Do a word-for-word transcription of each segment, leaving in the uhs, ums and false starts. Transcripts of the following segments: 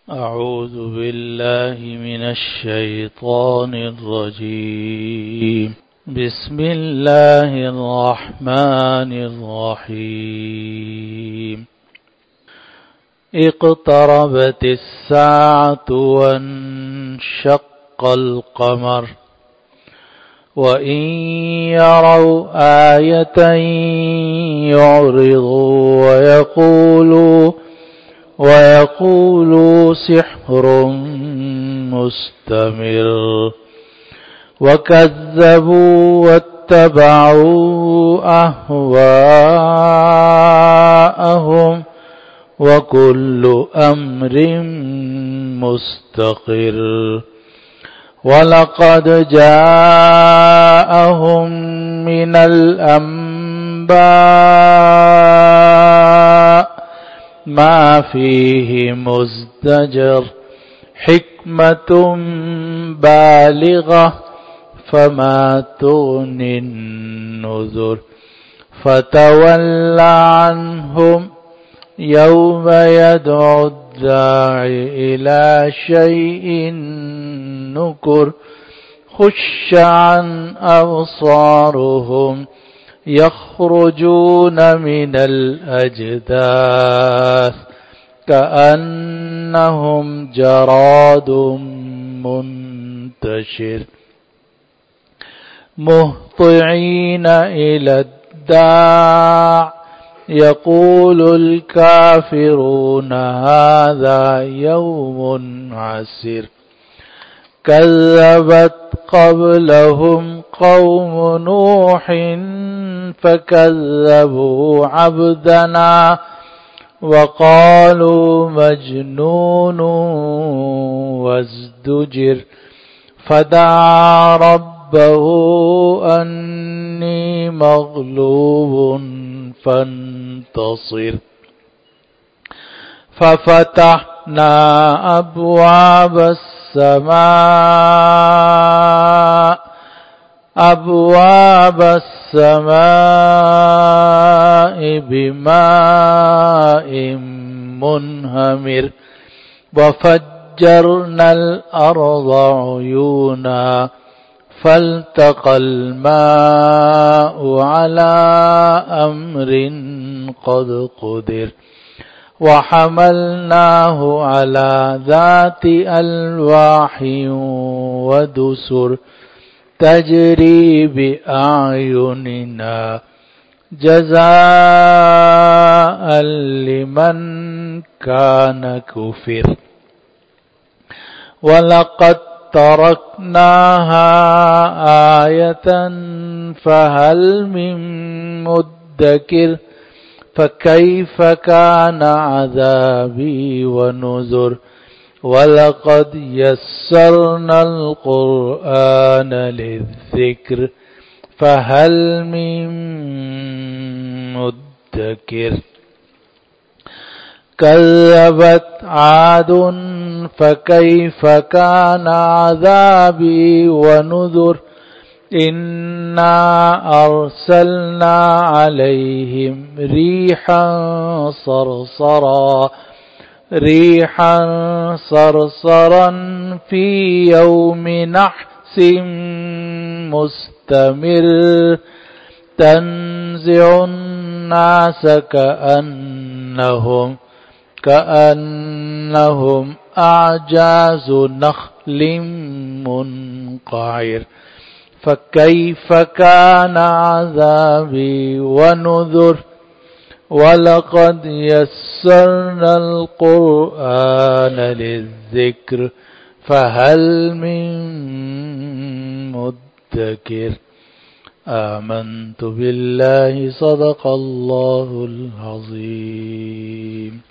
أعوذ بالله من الشيطان الرجيم. بسم الله الرحمن الرحيم. اقتربت الساعة وانشق القمر وإن يروا آية يعرضوا ويقولوا ويقولوا سحر مستمر وكذبوا واتبعوا أهواءهم وكل أمر مستقر. ولقد جاءهم من الأنباء ما فيه مزدجر حكمة بالغة فما تغني النذر. فتول عنهم يوم يدعو الداعي إلى شيء نكر. خش عن أبصارهم يخرجون من الأجداث كأنهم جراد منتشر مهطعين إلى الداع يقول الكافرون هذا يوم عسير. كذبت قبلهم قوم نوح فكذبوا عبدنا وقالوا مجنون وازدجر. فدعا ربه أني مغلوب فانتصر. ففتحنا أبواب السماء أبواب السماء بماء منهمر وفجرنا الأرض عيونا فالتقى الماء على أمر قد قدر. وحملناه على ذات ألواح ودسر تجري بأعيننا جزاء لمن كان كفر. ولقد تركناها آية فهل من مدكر. فكيف كان عذابي ونذر. ولقد يسرنا القرآن للذكر فهل من مدكر. كذبت عاد فكيف كان عذابي ونذر. إنا أرسلنا عليهم ريحا صرصرا ريحا صرصرا في يوم نحس مستمر تنزع الناس كأنهم كأنهم أعجاز نخل منقعر. فكيف كان عذابي ونذر. ولقد يسرنا القرآن للذكر فهل من مدكر. آمنت بالله صدق الله العظيم.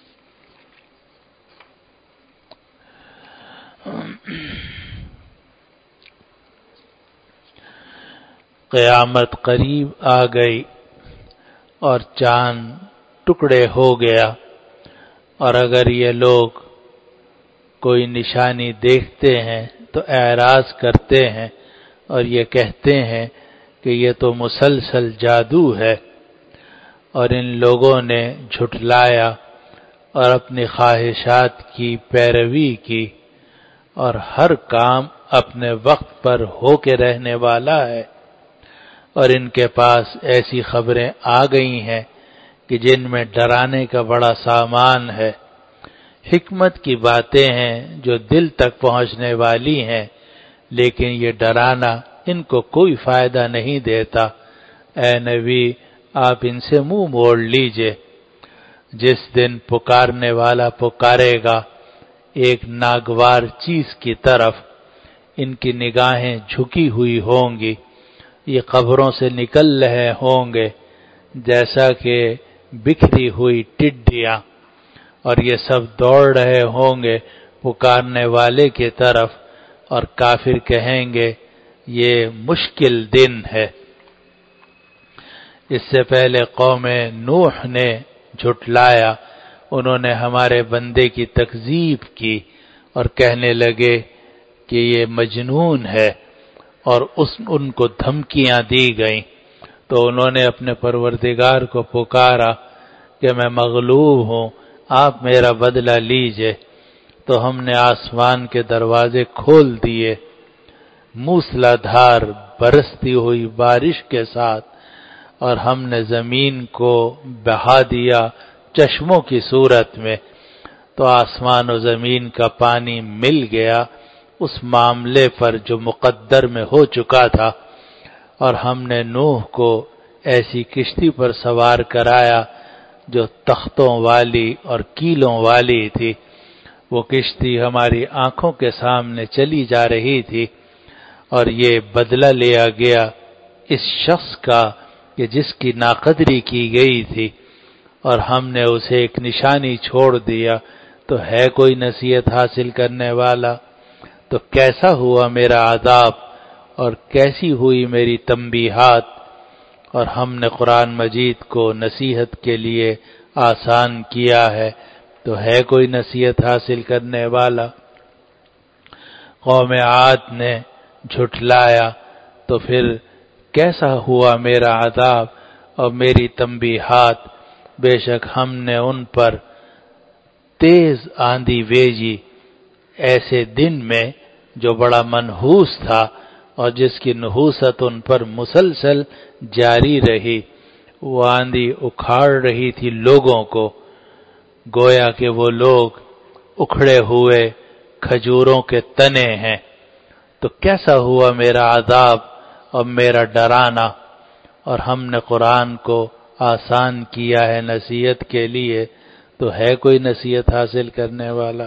क़यामत करीब आ गई और चांद टुकड़े हो गया। और अगर ये लोग कोई निशानी देखते हैं तो एराज करते हैं और ये कहते हैं कि ये तो मुसलसल जादू है। और इन लोगों ने झुठलाया اور اپنی خواہشات کی پیروی کی، اور ہر کام اپنے وقت پر ہو کے رہنے والا ہے، اور ان کے پاس ایسی خبریں آ گئی ہیں کہ جن میں ڈرانے کا بڑا سامان ہے، حکمت کی باتیں ہیں جو دل تک پہنچنے والی ہیں، لیکن یہ ڈرانا ان کو کوئی فائدہ نہیں دیتا۔ اے نبی، آپ ان سے منہ موڑ لیجئے۔ جس دن پکارنے والا پکارے گا ایک ناگوار چیز کی طرف، ان کی نگاہیں جھکی ہوئی ہوں گی، یہ قبروں سے نکل رہے ہوں گے جیسا کہ بکھری ہوئی ٹڈیاں، اور یہ سب دوڑ رہے ہوں گے پکارنے والے کی طرف، اور کافر کہیں گے یہ مشکل دن ہے۔ اس سے پہلے قوم نوح نے جھٹلایا، انہوں نے ہمارے بندے کی تکذیب کی اور کہنے لگے کہ یہ مجنون ہے، اور اس ان کو دھمکیاں دی گئیں، تو انہوں نے اپنے پروردگار کو پکارا کہ میں مغلوب ہوں، آپ میرا بدلہ لیجئے۔ تو ہم نے آسمان کے دروازے کھول دیے، موسلا دھار برستی ہوئی بارش کے ساتھ، اور ہم نے زمین کو بہا دیا چشموں کی صورت میں، تو آسمان و زمین کا پانی مل گیا اس معاملے پر جو مقدر میں ہو چکا تھا، اور ہم نے نوح کو ایسی کشتی پر سوار کرایا جو تختوں والی اور کیلوں والی تھی۔ وہ کشتی ہماری آنکھوں کے سامنے چلی جا رہی تھی، اور یہ بدلہ لیا گیا اس شخص کا کہ جس کی ناقدری کی گئی تھی، اور ہم نے اسے ایک نشانی چھوڑ دیا، تو ہے کوئی نصیحت حاصل کرنے والا؟ تو کیسا ہوا میرا عذاب اور کیسی ہوئی میری تنبیہات، اور ہم نے قرآن مجید کو نصیحت کے لیے آسان کیا ہے، تو ہے کوئی نصیحت حاصل کرنے والا؟ قوم عاد نے جھٹلایا، تو پھر کیسا ہوا میرا عذاب اور میری تنبیہات؟ بے شک ہم نے ان پر تیز آندھی بھیجی ایسے دن میں جو بڑا منحوس تھا، اور جس کی نحوست ان پر مسلسل جاری رہی۔ وہ آندھی اکھاڑ رہی تھی لوگوں کو، گویا کہ وہ لوگ اکھڑے ہوئے کھجوروں کے تنے ہیں۔ تو کیسا ہوا میرا عذاب اور میرا ڈرانا؟ اور ہم نے قرآن کو آسان کیا ہے نصیحت کے لیے، تو ہے کوئی نصیحت حاصل کرنے والا؟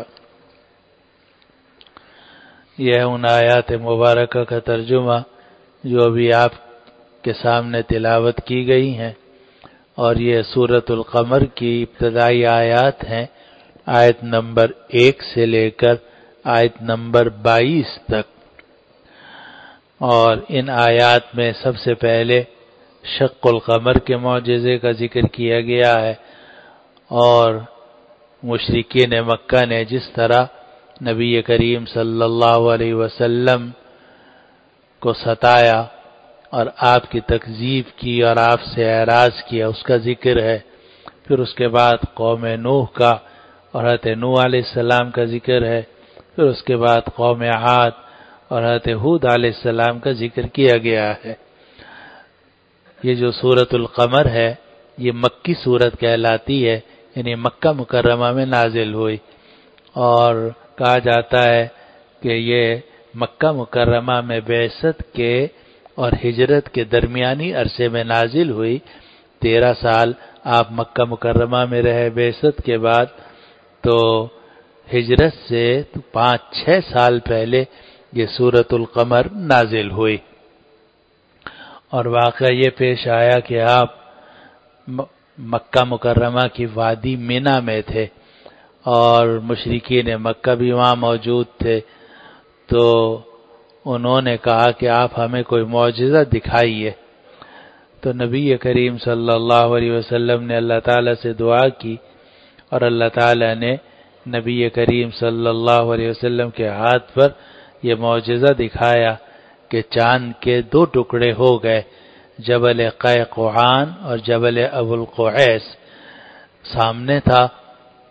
یہ ان آیات مبارکہ کا ترجمہ جو ابھی آپ کے سامنے تلاوت کی گئی ہیں، اور یہ سورۃ القمر کی ابتدائی آیات ہیں، آیت نمبر ایک سے لے کر آیت نمبر بائیس تک۔ اور ان آیات میں سب سے پہلے شق القمر کے معجزے کا ذکر کیا گیا ہے، اور مشرکین مکہ نے جس طرح نبی کریم صلی اللہ علیہ وسلم کو ستایا اور آپ کی تکذیب کی اور آپ سے اعراض کیا، اس کا ذکر ہے۔ پھر اس کے بعد قوم نوح کا اور حضرت نوح علیہ السلام کا ذکر ہے، پھر اس کے بعد قوم عاد اور حضرت ہود علیہ السلام کا ذکر کیا گیا ہے۔ یہ جو سورۃ القمر ہے یہ مکی سورت کہلاتی ہے، یعنی مکہ مکرمہ میں نازل ہوئی، اور کہا جاتا ہے کہ یہ مکہ مکرمہ میں بعثت کے اور ہجرت کے درمیانی عرصے میں نازل ہوئی۔ تیرہ سال آپ مکہ مکرمہ میں رہے بعثت کے بعد، تو ہجرت سے پانچ چھ سال پہلے یہ سورۃ القمر نازل ہوئی۔ اور واقعہ یہ پیش آیا کہ آپ مکہ مکرمہ کی وادی مینا میں تھے، اور مشرکین مکہ بھی وہاں موجود تھے، تو انہوں نے کہا کہ آپ ہمیں کوئی معجزہ دکھائیے۔ تو نبی کریم صلی اللہ علیہ وسلم نے اللہ تعالیٰ سے دعا کی، اور اللہ تعالیٰ نے نبی کریم صلی اللہ علیہ وسلم کے ہاتھ پر یہ معجزہ دکھایا کہ چاند کے دو ٹکڑے ہو گئے، جبل قیقعان اور جبل ابو القعیس۔ سامنے تھا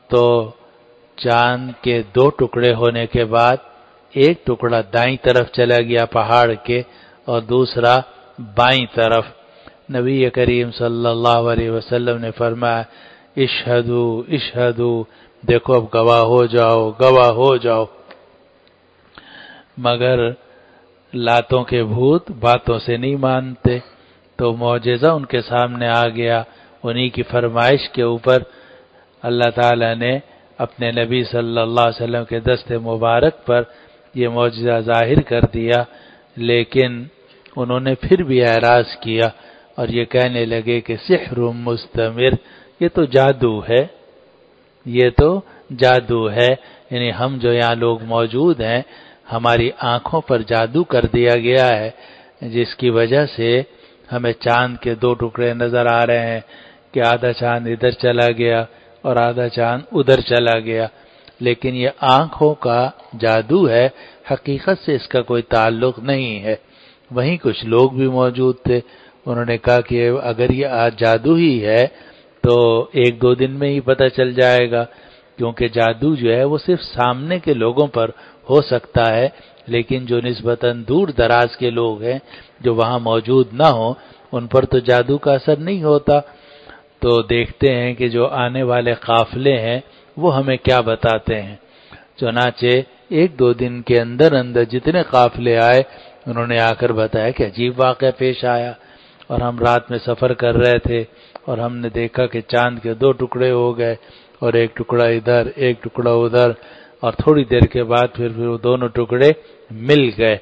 تو چاند کے دو ٹکڑے ہونے کے بعد ایک ٹکڑا دائیں طرف چلا گیا پہاڑ کے اور دوسرا بائیں طرف. نبی کریم صلی اللہ علیہ وسلم نے فرمایا اشہدو اشہدو، دیکھو اب گواہ ہو جاؤ گواہ ہو جاؤ. مگر لاتوں کے بھوت باتوں سے نہیں مانتے، تو معجزہ ان کے سامنے آ گیا. انہی کی فرمائش کے اوپر اللہ تعالی نے اپنے نبی صلی اللہ علیہ وسلم کے دست مبارک پر یہ معجزہ ظاہر کر دیا، لیکن انہوں نے پھر بھی اعراض کیا اور یہ کہنے لگے کہ سحر مستمر، یہ تو جادو ہے، یہ تو جادو ہے. یعنی ہم جو یہاں لوگ موجود ہیں، ہماری آنکھوں پر جادو کر دیا گیا ہے، جس کی وجہ سے ہمیں چاند کے دو ٹکڑے نظر آ رہے ہیں کہ آدھا چاند ادھر چلا گیا اور آدھا چاند ادھر چلا گیا. لیکن یہ آنکھوں کا جادو ہے، حقیقت سے اس کا کوئی تعلق نہیں ہے. وہیں کچھ لوگ بھی موجود تھے، انہوں نے کہا کہ اگر یہ آج جادو ہی ہے تو ایک دو دن میں ہی پتہ چل جائے گا، کیونکہ جادو جو ہے وہ صرف سامنے کے لوگوں پر ہو سکتا ہے، لیکن جو نسبتاً دور دراز کے لوگ ہیں جو وہاں موجود نہ ہوں ان پر تو جادو کا اثر نہیں ہوتا. تو دیکھتے ہیں کہ جو آنے والے قافلے ہیں وہ ہمیں کیا بتاتے ہیں. چنانچہ ایک دو دن کے اندر اندر جتنے قافلے آئے انہوں نے آ کر بتایا کہ عجیب واقعہ پیش آیا، اور ہم رات میں سفر کر رہے تھے اور ہم نے دیکھا کہ چاند کے دو ٹکڑے ہو گئے اور ایک ٹکڑا ادھر ایک ٹکڑا ادھر، اور تھوڑی دیر کے بعد پھر پھر وہ دونوں ٹکڑے مل گئے.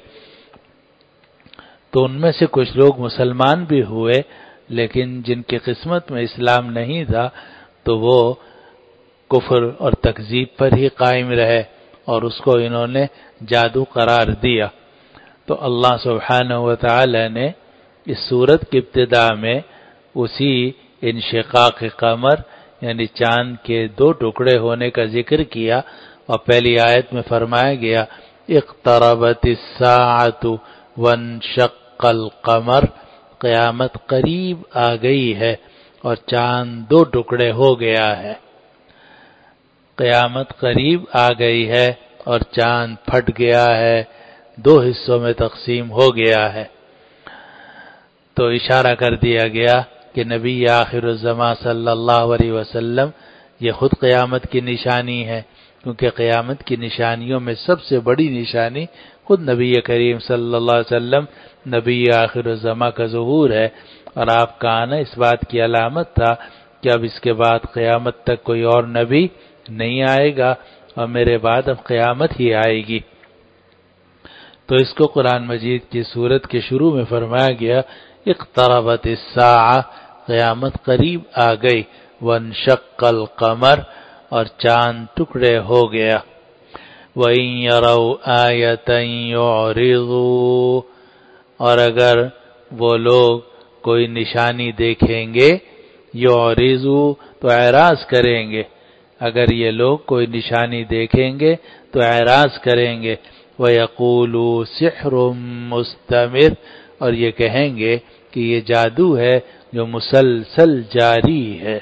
تو ان میں سے کچھ لوگ مسلمان بھی ہوئے، لیکن جن کی قسمت میں اسلام نہیں تھا تو وہ کفر اور تکذیب پر ہی قائم رہے اور اس کو انہوں نے جادو قرار دیا. تو اللہ سبحانہ و تعالی نے اس سورت کی ابتدا میں اسی انشقاق قمر یعنی چاند کے دو ٹکڑے ہونے کا ذکر کیا، اور پہلی آیت میں فرمایا گیا اقتربت الساعۃ وانشق القمر، قیامت قریب آ گئی ہے اور چاند دو ٹکڑے ہو گیا ہے. قیامت قریب آ گئی ہے اور چاند پھٹ گیا ہے، دو حصوں میں تقسیم ہو گیا ہے. تو اشارہ کر دیا گیا کہ نبی آخر الزمان صلی اللہ علیہ وسلم یہ خود قیامت کی نشانی ہے، کیونکہ قیامت کی نشانیوں میں سب سے بڑی نشانی خود نبی کریم صلی اللہ علیہ وسلم نبی آخر الزمان کا ظہور ہے، اور آپ کا آنا اس بات کی علامت تھا کہ اب اس کے بعد قیامت تک کوئی اور نبی نہیں آئے گا اور میرے بعد اب قیامت ہی آئے گی. تو اس کو قرآن مجید کی سورت کے شروع میں فرمایا گیا اقتربت الساعہ، قیامت قریب آ گئی، وانشق القمر، اور چاند ٹکڑے ہو گیا. وَإِن يَرَوْا آیَةً يُعْرِضُوا، اور اگر وہ لوگ کوئی نشانی دیکھیں گے، یعرضوا تو اعراض کریں گے، اگر یہ لوگ کوئی نشانی دیکھیں گے تو اعراض کریں گے. وَيَقُولُوا سِحْرٌ مُسْتَمِرٌ، اور یہ کہیں گے کہ یہ جادو ہے جو مسلسل جاری ہے.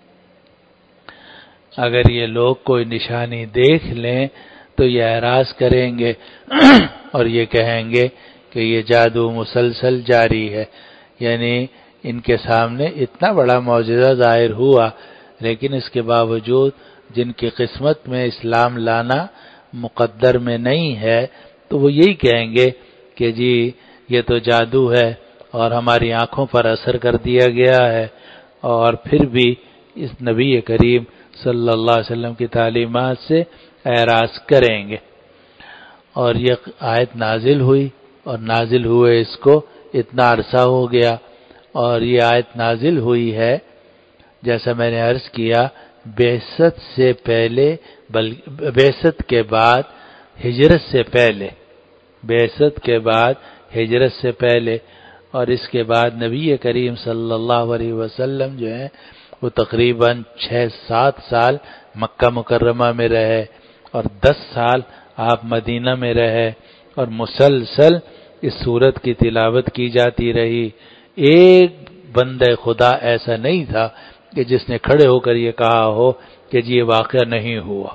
اگر یہ لوگ کوئی نشانی دیکھ لیں تو یہ اعراض کریں گے اور یہ کہیں گے کہ یہ جادو مسلسل جاری ہے. یعنی ان کے سامنے اتنا بڑا معجزہ ظاہر ہوا، لیکن اس کے باوجود جن کی قسمت میں اسلام لانا مقدر میں نہیں ہے تو وہ یہی کہیں گے کہ جی یہ تو جادو ہے اور ہماری آنکھوں پر اثر کر دیا گیا ہے، اور پھر بھی اس نبی کریم صلی اللہ علیہ وسلم کی تعلیمات سے اعراض کریں گے. اور یہ آیت نازل ہوئی اور نازل ہوئے اس کو اتنا عرصہ ہو گیا، اور یہ آیت نازل ہوئی ہے جیسا میں نے عرض کیا بعثت سے پہلے، بعثت کے بعد ہجرت سے پہلے، بعثت کے بعد ہجرت سے پہلے. اور اس کے بعد نبی کریم صلی اللہ علیہ وسلم جو ہیں وہ تقریباً چھ سات سال مکہ مکرمہ میں رہے اور دس سال آپ مدینہ میں رہے، اور مسلسل اس سورت کی تلاوت کی جاتی رہی. ایک بندہ خدا ایسا نہیں تھا کہ جس نے کھڑے ہو کر یہ کہا ہو کہ جی یہ واقعہ نہیں ہوا۔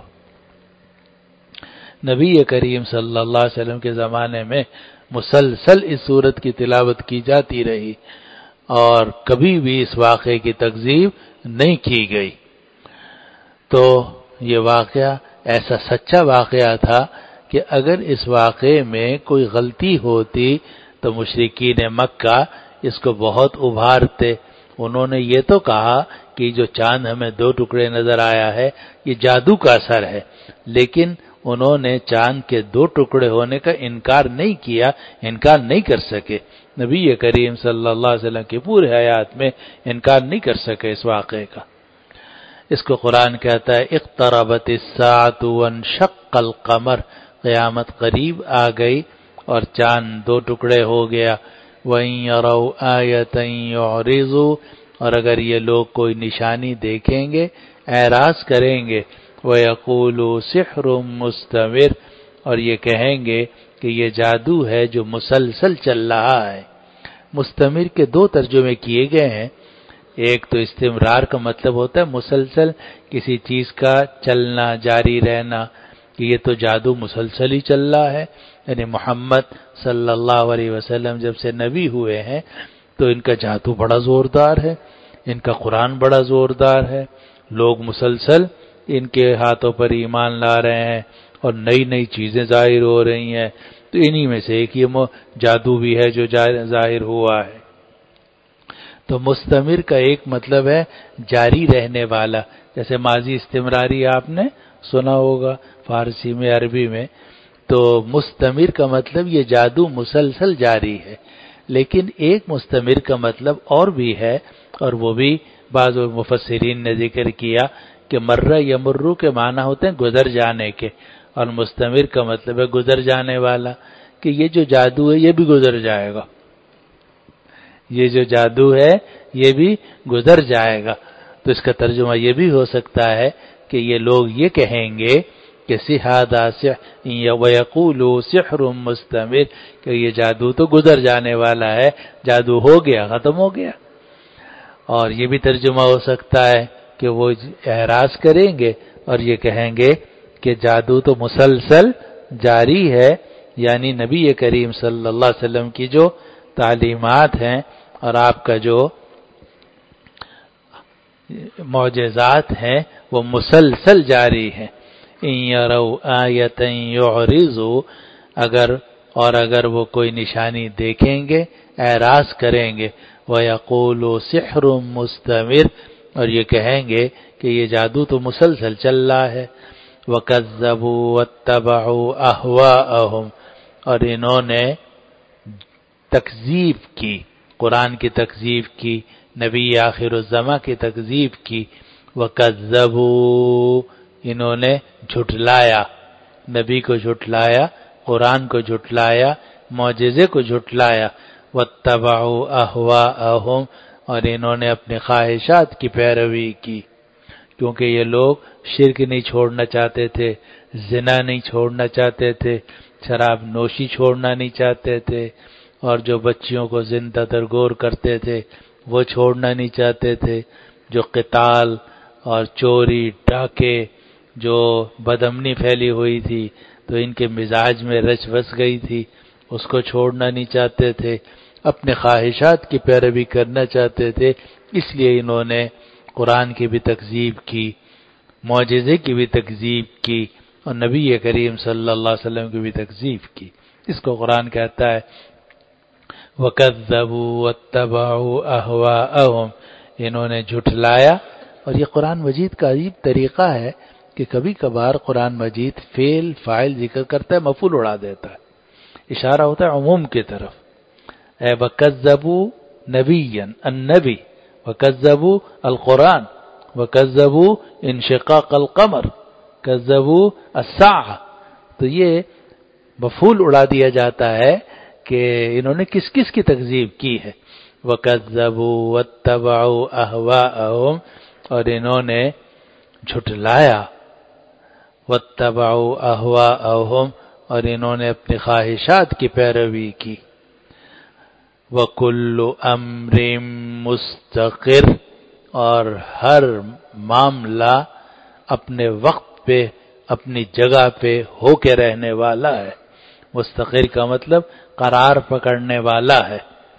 نبی کریم صلی اللہ علیہ وسلم کے زمانے میں مسلسل اس صورت کی تلاوت کی جاتی رہی اور کبھی بھی اس واقعے کی تکذیب نہیں کی گئی۔ تو یہ واقعہ ایسا سچا واقعہ تھا کہ اگر اس واقعے میں کوئی غلطی ہوتی تو مشرکین مکہ اس کو بہت ابھارتے۔ انہوں نے یہ تو کہا کہ جو چاند ہمیں دو ٹکڑے نظر آیا ہے یہ جادو کا اثر ہے، لیکن انہوں نے چاند کے دو ٹکڑے ہونے کا انکار نہیں کیا، انکار نہیں کر سکے۔ نبی کریم صلی اللہ علیہ وسلم کی پورے حیات میں انکار نہیں کر سکے اس واقعے کا۔ اس کو قرآن کہتا ہے اقتربت الساعۃ وانشق القمر، قیامت قریب آ گئی اور چاند دو ٹکڑے ہو گیا۔ وَإِن يَرَوْا آیَةً يُعْرِضُوا، اور اگر یہ لوگ کوئی نشانی دیکھیں گے اعراض کریں گے۔ وَيَقُولُوا سِحْرٌ مُسْتَمِرٌ، اور یہ کہیں گے کہ یہ جادو ہے جو مسلسل چل رہا ہے۔ مستمر کے دو ترجمے کیے گئے ہیں، ایک تو استمرار کا مطلب ہوتا ہے مسلسل کسی چیز کا چلنا، جاری رہنا، کہ یہ تو جادو مسلسل ہی چل رہا ہے، یعنی محمد صلی اللہ علیہ وسلم جب سے نبی ہوئے ہیں تو ان کا جادو بڑا زوردار ہے، ان کا قرآن بڑا زوردار ہے، لوگ مسلسل ان کے ہاتھوں پر ایمان لا رہے ہیں اور نئی نئی چیزیں ظاہر ہو رہی ہیں، تو انہی میں سے ایک یہ جادو بھی ہے جو ظاہر ہوا ہے۔ تو مستمر کا ایک مطلب ہے جاری رہنے والا، جیسے ماضی استمراری آپ نے سنا ہوگا فارسی میں، عربی میں، تو مستمر کا مطلب یہ جادو مسلسل جاری ہے۔ لیکن ایک مستمر کا مطلب اور بھی ہے، اور وہ بھی بعض مفسرین نے ذکر کیا کہ مرہ یمرو کے معنی ہوتے ہیں گزر جانے کے، اور مستمر کا مطلب ہے گزر جانے والا، کہ یہ جو جادو ہے یہ بھی گزر جائے گا، یہ جو جادو ہے یہ بھی گزر جائے گا۔ تو اس کا ترجمہ یہ بھی ہو سکتا ہے کہ یہ لوگ یہ کہیں گے کہ سحادہ وَيَقُولُوا سِحْرٌ مُسْتَمِرٌ، کہ یہ جادو تو گزر جانے والا ہے، جادو ہو گیا، ختم ہو گیا۔ اور یہ بھی ترجمہ ہو سکتا ہے کہ وہ اعراض کریں گے اور یہ کہیں گے کہ جادو تو مسلسل جاری ہے، یعنی نبی کریم صلی اللہ علیہ وسلم کی جو تعلیمات ہیں اور آپ کا جو معجزات ہیں وہ مسلسل جاری ہیں۔ ان یروا آیۃ یعرضوا، اگر اور اگر وہ کوئی نشانی دیکھیں گے اعراض کریں گے۔ وَيَقُولُوا سِحْرٌ مُسْتَمِرٌ، اور یہ کہیں گے کہ یہ جادو تو مسلسل چل رہا ہے۔ وَكَذَّبُوا وَاتَّبَعُوا أَهْوَاءَهُمْ، اور انہوں نے تکذیب کی، قرآن کی تکذیب کی، نبی آخر الزماں کی تکذیب کی۔ وَكَذَّبُوا، انہوں نے جھٹلایا، نبی کو جھٹلایا، قرآن کو جھٹلایا، معجزے کو جھٹلایا۔ وَاتَّبَعُوا أَهْوَاءَهُمْ، اور انہوں نے اپنے خواہشات کی پیروی کی، کیونکہ یہ لوگ شرک نہیں چھوڑنا چاہتے تھے، زنا نہیں چھوڑنا چاہتے تھے، شراب نوشی چھوڑنا نہیں چاہتے تھے، اور جو بچیوں کو زندہ درگور کرتے تھے وہ چھوڑنا نہیں چاہتے تھے، جو قتال اور چوری ڈاکے، جو بدامنی پھیلی ہوئی تھی تو ان کے مزاج میں رچ بس گئی تھی، اس کو چھوڑنا نہیں چاہتے تھے، اپنے خواہشات کی پیروی کرنا چاہتے تھے، اس لیے انہوں نے قرآن کی بھی تکذیب کی، معجزے کی بھی تکذیب کی، اور نبی کریم صلی اللہ علیہ وسلم کی بھی تکذیب کی۔ اس کو قرآن کہتا ہے وَكَذَّبُوا وَاتَّبَعُوا أَهْوَاءَهُمْ، انہوں نے جھٹلایا۔ اور یہ قرآن مجید کا عجیب طریقہ ہے کہ کبھی کبھار قرآن مجید فعل فاعل ذکر کرتا ہے، مفعول اڑا دیتا ہے، اشارہ ہوتا ہے عموم کی طرف۔ اے وَكَذَّبُوا نَبِيًّا، النبی، وَكَذَّبُوا القرآن، وَكَذَّبُوا انشقاق القمر، كَذَّبُوا الساعة، تو یہ مفعول اڑا دیا جاتا ہے کہ انہوں نے کس کس کی تکذیب کی ہے۔ وَكَذَّبُوا وَاتَّبَعُوا أَهْوَاءَهُمْ، اور انہوں نے جھٹلایا، وَاتَّبَعُوا أَهْوَاءَهُمْ، اور انہوں نے اپنی خواہشات کی پیروی کی۔ وَكُلُّ أَمْرٍ مُسْتَقِرٍ، اور ہر معاملہ اپنے وقت پہ اپنی جگہ پہ ہو کے رہنے والا ہے۔ مستقر کا مطلب قرار پکڑنے والا ہے۔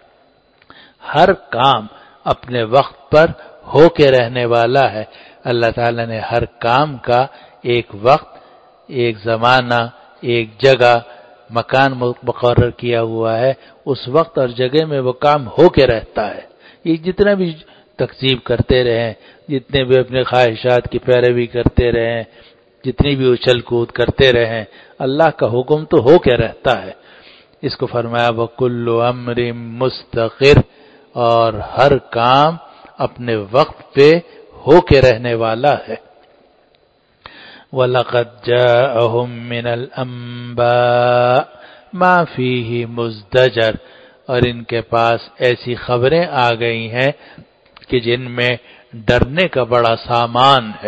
ہر کام اپنے وقت پر ہو کے رہنے والا ہے۔ اللہ تعالیٰ نے ہر کام کا ایک وقت، ایک زمانہ، ایک جگہ، مکان مقرر کیا ہوا ہے۔ اس وقت اور جگہ میں وہ کام ہو کے رہتا ہے۔ یہ جتنا بھی تکذیب کرتے رہیں، جتنے بھی اپنے خواہشات کی پیروی کرتے رہیں، جتنی بھی اچھل کود کرتے رہیں، اللہ کا حکم تو ہو کے رہتا ہے۔ اس کو فرمایا وَكُلُّ أَمْرٍ مُسْتَقِرٌ، اور ہر کام اپنے وقت پہ ہو کے رہنے والا ہے۔ وَلَقَدْ جَاءَهُم مِّنَ الْأَنبَاءِ مَا فِيهِ مُزْدَجَرٌ، اور ان کے پاس ایسی خبریں آ گئی ہیں کہ جن میں ڈرنے کا بڑا سامان ہے۔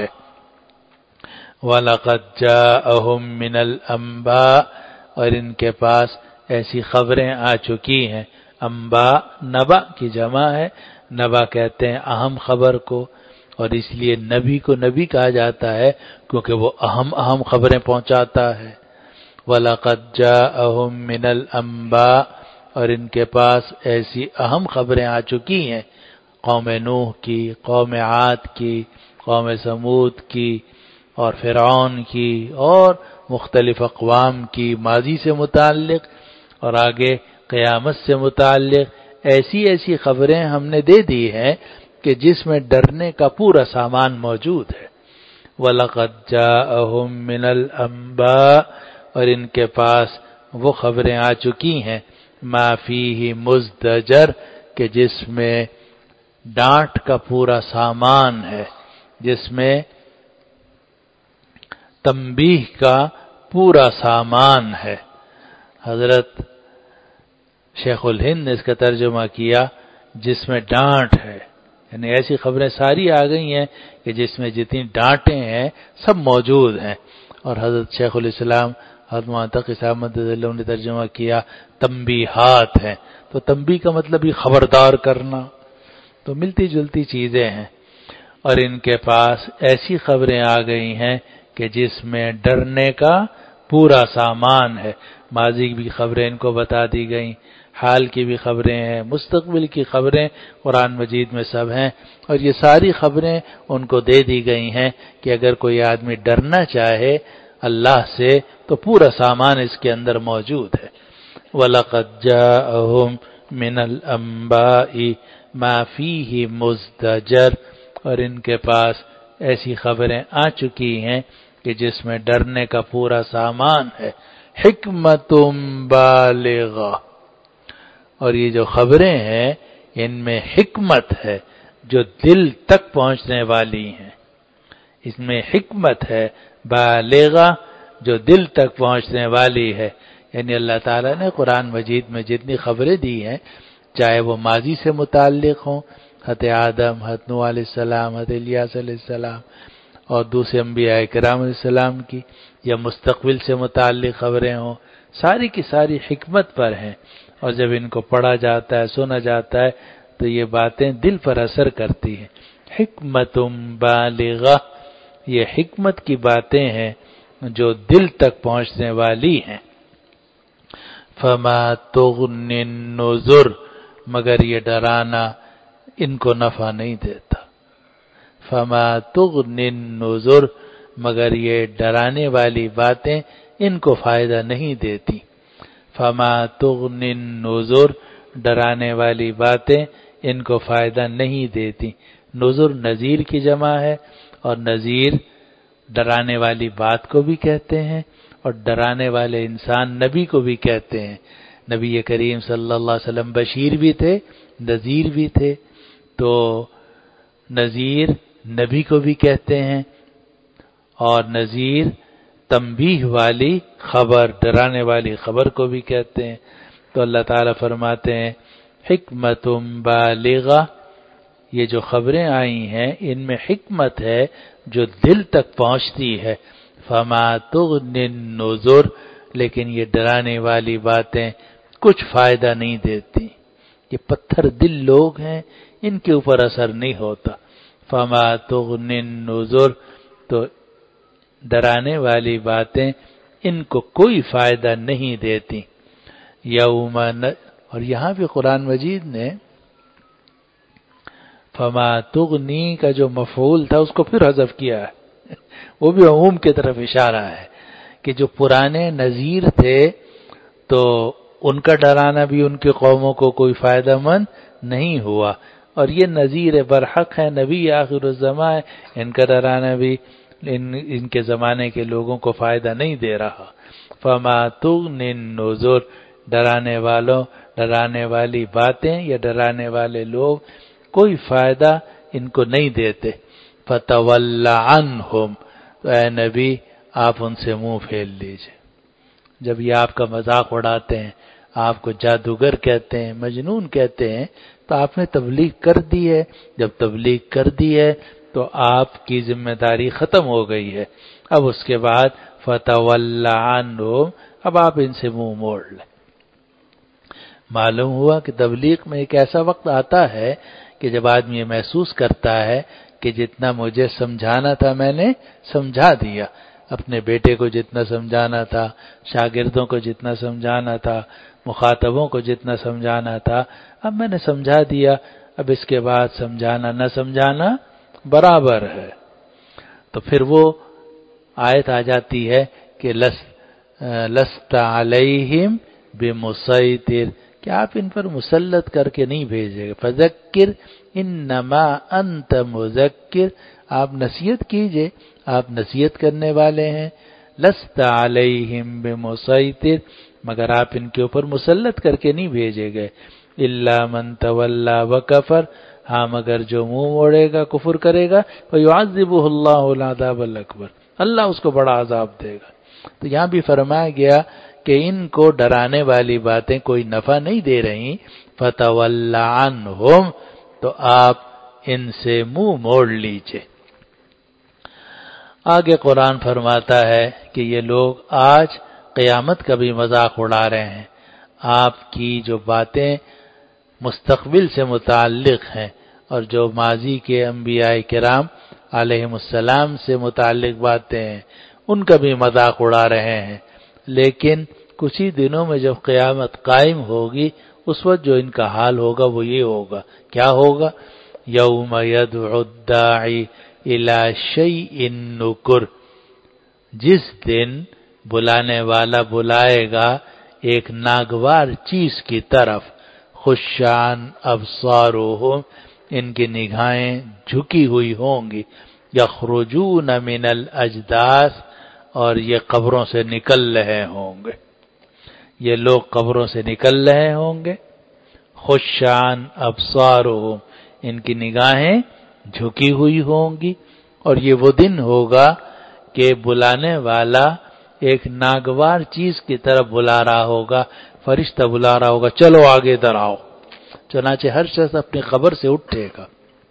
وَلَقَدْ جَاءَهُم مِّنَ الْأَنبَاءِ، اور ان کے پاس ایسی خبریں آ چکی ہیں۔ انباء نبا کی جمع ہے، نبا کہتے ہیں اہم خبر کو، اور اس لیے نبی کو نبی کہا جاتا ہے کیونکہ وہ اہم اہم خبریں پہنچاتا ہے۔ وَلَقَدْ جَاءَهُم مِّنَ الْأَنبَاءِ، اور ان کے پاس ایسی اہم خبریں آ چکی ہیں قوم نوح کی، قوم عاد کی، قوم سمود کی، اور فرعون کی، اور مختلف اقوام کی، ماضی سے متعلق اور آگے قیامت سے متعلق ایسی ایسی خبریں ہم نے دے دی ہیں کہ جس میں ڈرنے کا پورا سامان موجود ہے۔ وَلَقَدْ جَاءَهُم مِّنَ الْأَنبَاءِ، اور ان کے پاس وہ خبریں آ چکی ہیں مَا فِيهِ مُزْدَجَرٌ، کہ جس میں ڈانٹ کا پورا سامان ہے، جس میں تنبیہ کا پورا سامان ہے۔ حضرت شیخ الہند نے اس کا ترجمہ کیا جس میں ڈانٹ ہے، یعنی ایسی خبریں ساری آ گئی ہیں کہ جس میں جتنی ڈانٹیں ہیں سب موجود ہیں۔ اور حضرت شیخ الاسلام حضرت محتقی صاحب مدد اللہ نے ترجمہ کیا تنبیہات ہیں، تو تنبیہ کا مطلب یہ خبردار کرنا، تو ملتی جلتی چیزیں ہیں۔ اور ان کے پاس ایسی خبریں آ گئی ہیں کہ جس میں ڈرنے کا پورا سامان ہے۔ ماضی کی خبریں ان کو بتا دی گئیں، حال کی بھی خبریں ہیں، مستقبل کی خبریں قرآن مجید میں سب ہیں، اور یہ ساری خبریں ان کو دے دی گئی ہیں کہ اگر کوئی آدمی ڈرنا چاہے اللہ سے تو پورا سامان اس کے اندر موجود ہے۔ وَلَقَدْ جَاءَهُم مِّنَ الْأَنبَاءِ مَا فِيهِ مُزْدَجَرٌ، اور ان کے پاس ایسی خبریں آ چکی ہیں کہ جس میں ڈرنے کا پورا سامان ہے۔ حکمت بالغہ، اور یہ جو خبریں ہیں ان میں حکمت ہے جو دل تک پہنچنے والی ہیں، اس میں حکمت ہے بالغہ جو دل تک پہنچنے والی ہے۔ یعنی اللہ تعالیٰ نے قرآن مجید میں جتنی خبریں دی ہیں، چاہے وہ ماضی سے متعلق ہوں، حضرت آدم، حضرت نوح علیہ السلام، حضرت الیاس علیہ السلام اور دوسرے انبیاء کرام علیہ السلام کی، یا مستقبل سے متعلق خبریں ہوں، ساری کی ساری حکمت پر ہیں، اور جب ان کو پڑھا جاتا ہے، سنا جاتا ہے تو یہ باتیں دل پر اثر کرتی ہیں۔ حکمت بالغہ، یہ حکمت کی باتیں ہیں جو دل تک پہنچنے والی ہیں۔ فما تغنی النذر، مگر یہ ڈرانا ان کو نفع نہیں دیتا۔ فما تغنی النذر، مگر یہ ڈرانے والی باتیں ان کو فائدہ نہیں دیتی۔ فما تغنی النذر، ڈرانے والی باتیں ان کو فائدہ نہیں دیتی۔ نذر نذیر کی جمع ہے، اور نذیر ڈرانے والی بات کو بھی کہتے ہیں، اور ڈرانے والے انسان نبی کو بھی کہتے ہیں۔ نبی کریم صلی اللہ علیہ وسلم بشیر بھی تھے، نذیر بھی تھے، تو نذیر نبی کو بھی کہتے ہیں، اور نذیر تنبیہ والی خبر، ڈرانے والی خبر کو بھی کہتے ہیں۔ تو اللہ تعالیٰ فرماتے ہیں حکمت بالغہ، یہ جو خبریں آئی ہیں ان میں حکمت ہے جو دل تک پہنچتی ہے۔ فما تغنی النذر، لیکن یہ ڈرانے والی باتیں کچھ فائدہ نہیں دیتی۔ یہ پتھر دل لوگ ہیں، ان کے اوپر اثر نہیں ہوتا۔ فما تغنی النذر، تو ڈرانے والی باتیں ان کو کوئی فائدہ نہیں دیتی. یوم، اور یہاں بھی قرآن مجید نے فما تغنی کا جو مفعول تھا اس کو پھر حذف کیا ہے، وہ بھی عموم کی طرف اشارہ ہے کہ جو پرانے نذیر تھے تو ان کا ڈرانا بھی ان کی قوموں کو کوئی فائدہ مند نہیں ہوا، اور یہ نذیر برحق ہے، نبی آخر الزماں ہے، ان کا ڈرانا بھی ان, ان کے زمانے کے لوگوں کو فائدہ نہیں دے رہا. فما تغنی النذر، ڈرانے والوں ڈرانے والی باتیں یا ڈرانے والے لوگ کوئی فائدہ ان کو نہیں دیتے. فتول عنہم، تو اے نبی آپ ان سے منہ پھیر لیجئے. جب یہ آپ کا مذاق اڑاتے ہیں، آپ کو جادوگر کہتے ہیں، مجنون کہتے ہیں، تو آپ نے تبلیغ کر دی ہے. جب تبلیغ کر دی ہے تو آپ کی ذمہ داری ختم ہو گئی ہے. اب اس کے بعد فتول عنہم، اب آپ ان سے منہ موڑ لیں. معلوم ہوا کہ تبلیغ میں ایک ایسا وقت آتا ہے کہ جب آدمی یہ محسوس کرتا ہے کہ جتنا مجھے سمجھانا تھا میں نے سمجھا دیا، اپنے بیٹے کو جتنا سمجھانا تھا، شاگردوں کو جتنا سمجھانا تھا، مخاطبوں کو جتنا سمجھانا تھا، اب میں نے سمجھا دیا، اب اس کے بعد سمجھانا نہ سمجھانا برابر ہے. تو پھر وہ آیت آ جاتی ہے کہ لست علیہم بمسیطر، کہ آپ ان پر مسلط کر کے نہیں بھیجے گا. فذکر انما انت مذکر، آپ نصیحت کیجئے، آپ نصیحت کرنے والے ہیں. لست علیہم بمسیطر، مگر آپ ان کے اوپر مسلط کر کے نہیں بھیجے گئے. الا من تولی وکفر، ہاں مگر جو منہ موڑے گا، کفر کرے گا، فیعذبہ اللہ العذاب الاکبر، اللہ اس کو بڑا عذاب دے گا. تو یہاں بھی فرمایا گیا کہ ان کو ڈرانے والی باتیں کوئی نفع نہیں دے رہی. فتول عنہم، تو آپ ان سے منہ موڑ لیجئے. آگے قرآن فرماتا ہے کہ یہ لوگ آج قیامت کا بھی مذاق اڑا رہے ہیں. آپ کی جو باتیں مستقبل سے متعلق ہیں اور جو ماضی کے انبیاء کرام علیہم السلام سے متعلق باتیں ہیں ان کا بھی مذاق اڑا رہے ہیں. لیکن کچھ ہی دنوں میں جب قیامت قائم ہوگی اس وقت جو ان کا حال ہوگا وہ یہ ہوگا. کیا ہوگا؟ یوم یدعو الداعی الی شیء نکر، جس دن بلانے والا بلائے گا ایک ناگوار چیز کی طرف. خشعن ابصارہم، ان کی نگاہیں جھکی ہوئی ہوں گی. یخرجون من الاجداث، اور یہ قبروں سے نکل رہے ہوں گے، یہ لوگ قبروں سے نکل رہے ہوں گے. خشعن ابصارہم، ان کی نگاہیں جھکی ہوئی ہوں گی. اور یہ وہ دن ہوگا کہ بلانے والا ایک ناگوار چیز کی طرف بلا رہا ہوگا، فرشتہ بلا رہا ہوگا، چلو آگے ادھر آؤ. چنانچہ ہر شخص اپنی قبر سے اٹھے گا.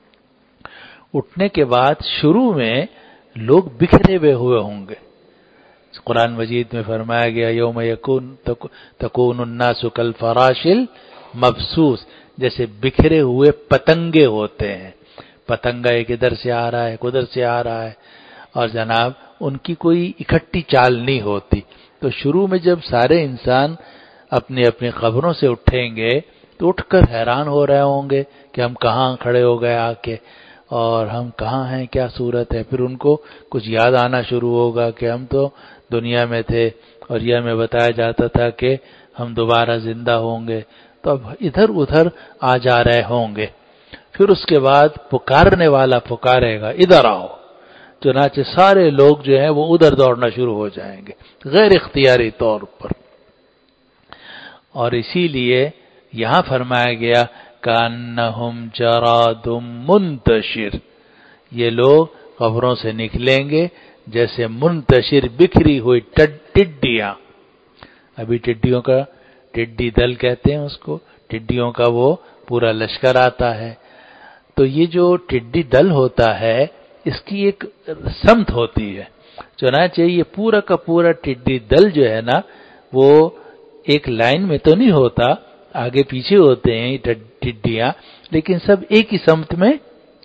اٹھنے کے بعد شروع میں لوگ بکھرے ہوئے ہوئے ہوں گے. قرآن مجید میں فرمایا گیا یوم یکون تکون الناس کالفراش المبثوث، جیسے بکھرے ہوئے پتنگے ہوتے ہیں. پتنگا ایک ادھر سے آ رہا ہے ایک ادھر سے آ رہا ہے، اور جناب ان کی کوئی اکٹھی چال نہیں ہوتی. تو شروع میں جب سارے انسان اپنی اپنی قبروں سے اٹھیں گے تو اٹھ کر حیران ہو رہے ہوں گے کہ ہم کہاں کھڑے ہو گئے آ کے، اور ہم کہاں ہیں، کیا صورت ہے. پھر ان کو کچھ یاد آنا شروع ہوگا کہ ہم تو دنیا میں تھے اور یہ ہمیں بتایا جاتا تھا کہ ہم دوبارہ زندہ ہوں گے. تو اب ادھر ادھر آ جا رہے ہوں گے. پھر اس کے بعد پکارنے والا پکارے گا ادھر آؤ. چنانچہ سارے لوگ جو ہیں وہ ادھر دوڑنا شروع ہو جائیں گے غیر اختیاری طور پر. اور اسی لیے یہاں فرمایا گیا کأنہم جراد منتشر، یہ لوگ قبروں سے نکلیں گے جیسے منتشر بکھری ہوئی ٹڈیاں. ابھی ٹڈیوں کا ٹڈی دل کہتے ہیں اس کو، ٹڈیوں کا وہ پورا لشکر آتا ہے. تو یہ جو ٹڈی دل ہوتا ہے اس کی ایک سمت ہوتی ہے. چنانچہ یہ پورا کا پورا ٹڈی دل جو ہے نا وہ ایک لائن میں تو نہیں ہوتا، آگے پیچھے ہوتے ہیں ٹڈیاں، لیکن سب ایک ہی سمت میں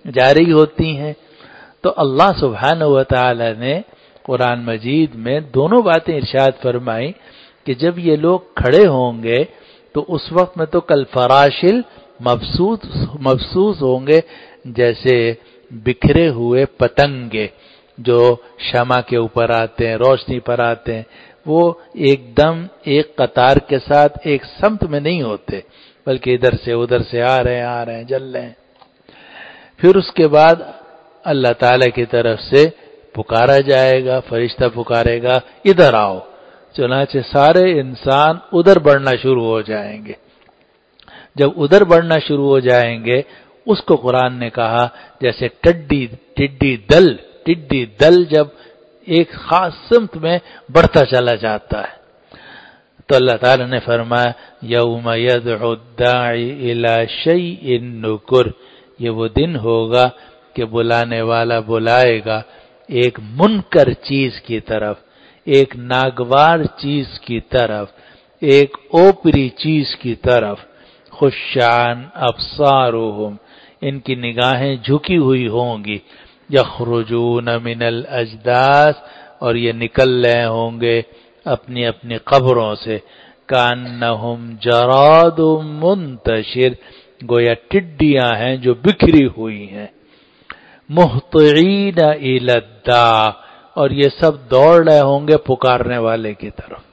جا رہی ہوتی ہیں۔ تو اللہ سبحانہ و تعالی نے قرآن مجید میں دونوں باتیں ارشاد فرمائی کہ جب یہ لوگ کھڑے ہوں گے تو اس وقت میں تو کل فراشل مبسوط مبسوط ہوں گے، جیسے بکھرے ہوئے پتنگے جو شمع کے اوپر آتے ہیں، روشنی پر آتے ہیں، وہ ایک دم ایک قطار کے ساتھ ایک سمت میں نہیں ہوتے، بلکہ ادھر سے ادھر سے آ رہے ہیں آ رہے ہیں جل رہے ہیں۔ پھر اس کے بعد اللہ تعالی کی طرف سے پکارا جائے گا، فرشتہ پکارے گا ادھر آؤ، چنانچہ سارے انسان ادھر بڑھنا شروع ہو جائیں گے۔ جب ادھر بڑھنا شروع ہو جائیں گے، اس کو قرآن نے کہا جیسے ٹڈی ٹڈی دل ٹڈی دل جب ایک خاص سمت میں بڑھتا چلا جاتا ہے، تو اللہ تعالی نے فرمایا یوم یدعو الداعی الی شیء نکر، یہ وہ دن ہوگا کہ بلانے والا بلائے گا ایک منکر چیز کی طرف، ایک ناگوار چیز کی طرف، ایک اوپری چیز کی طرف۔ خشعان ابصارهم، ان کی نگاہیں جھکی ہوئی ہوں گی، یخرجون من الاجداث، اور یہ نکل رہے ہوں گے اپنی اپنی قبروں سے، کانہم جراد منتشر، گویا ٹڈیاں ہیں جو بکھری ہوئی ہیں، مہطعین الی الداع، اور یہ سب دوڑ رہے ہوں گے پکارنے والے کی طرف،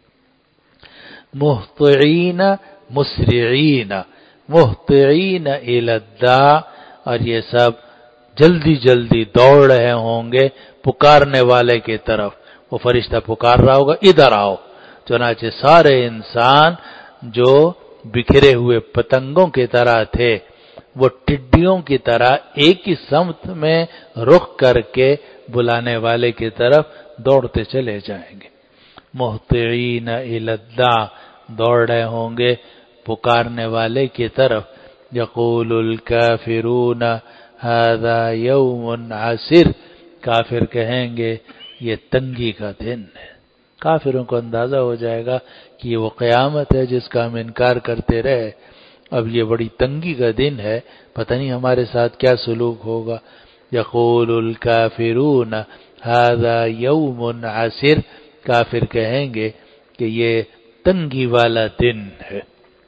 مہطعین مسرعین مہطعین الی الداع، اور یہ سب جلدی جلدی دوڑ رہے ہوں گے پکارنے والے کی طرف۔ وہ فرشتہ پکار رہا ہوگا ادھر آؤ، چنانچہ سارے انسان جو بکھرے ہوئے پتنگوں کی طرح تھے وہ ٹڈیوں کی طرح ایک ہی سمت میں رخ کر کے بلانے والے کی طرف دوڑتے چلے جائیں گے۔ مہطعین الی الداع، دوڑ رہے ہوں گے پکارنے والے کی طرف۔ یقول الکافرون ھذا یوم عسر، کافر کہیں گے یہ تنگی کا دن ہے۔ کافروں کو اندازہ ہو جائے گا کہ یہ وہ قیامت ہے جس کا ہم انکار کرتے رہے، اب یہ بڑی تنگی کا دن ہے، پتہ نہیں ہمارے ساتھ کیا سلوک ہوگا۔ یقول الکافرون ھذا یوم عسر، کافر کہیں گے کہ یہ تنگی والا دن ہے۔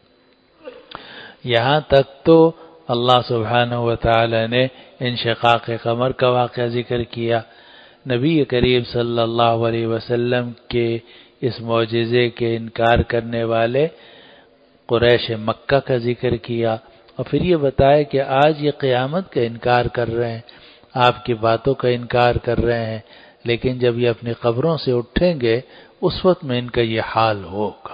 یہاں تک تو اللہ سبحانہ و تعالی نے انشقاق قمر کا واقعہ ذکر کیا، نبی کریم صلی اللہ علیہ وسلم کے اس معجزے کے انکار کرنے والے قریش مکہ کا ذکر کیا، اور پھر یہ بتایا کہ آج یہ قیامت کا انکار کر رہے ہیں، آپ کی باتوں کا انکار کر رہے ہیں، لیکن جب یہ اپنی قبروں سے اٹھیں گے اس وقت میں ان کا یہ حال ہوگا۔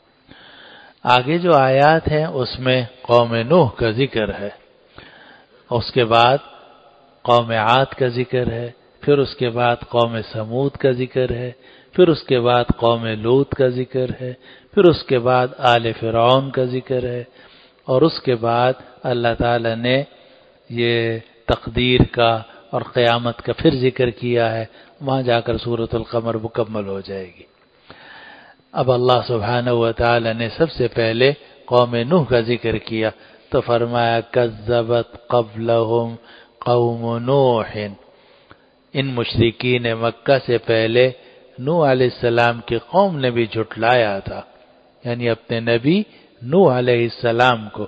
آگے جو آیات ہیں اس میں قوم نوح کا ذکر ہے، اس کے بعد قوم عاد کا ذکر ہے، پھر اس کے بعد قوم سمود کا ذکر ہے، پھر اس کے بعد قوم لوط کا ذکر ہے، پھر اس کے بعد آل فرعون کا ذکر ہے، اور اس کے بعد اللہ تعالی نے یہ تقدیر کا اور قیامت کا پھر ذکر کیا ہے، وہاں جا کر سورۃ القمر مکمل ہو جائے گی۔ اب اللہ سبحانہ و تعالی نے سب سے پہلے قوم نوح کا ذکر کیا تو فرمایا کذبت قبلہم قوم نوح، ان مشرکین مکہ سے پہلے نوح علیہ السلام کی قوم نے بھی جھٹلایا تھا، یعنی اپنے نبی نوح علیہ السلام کو،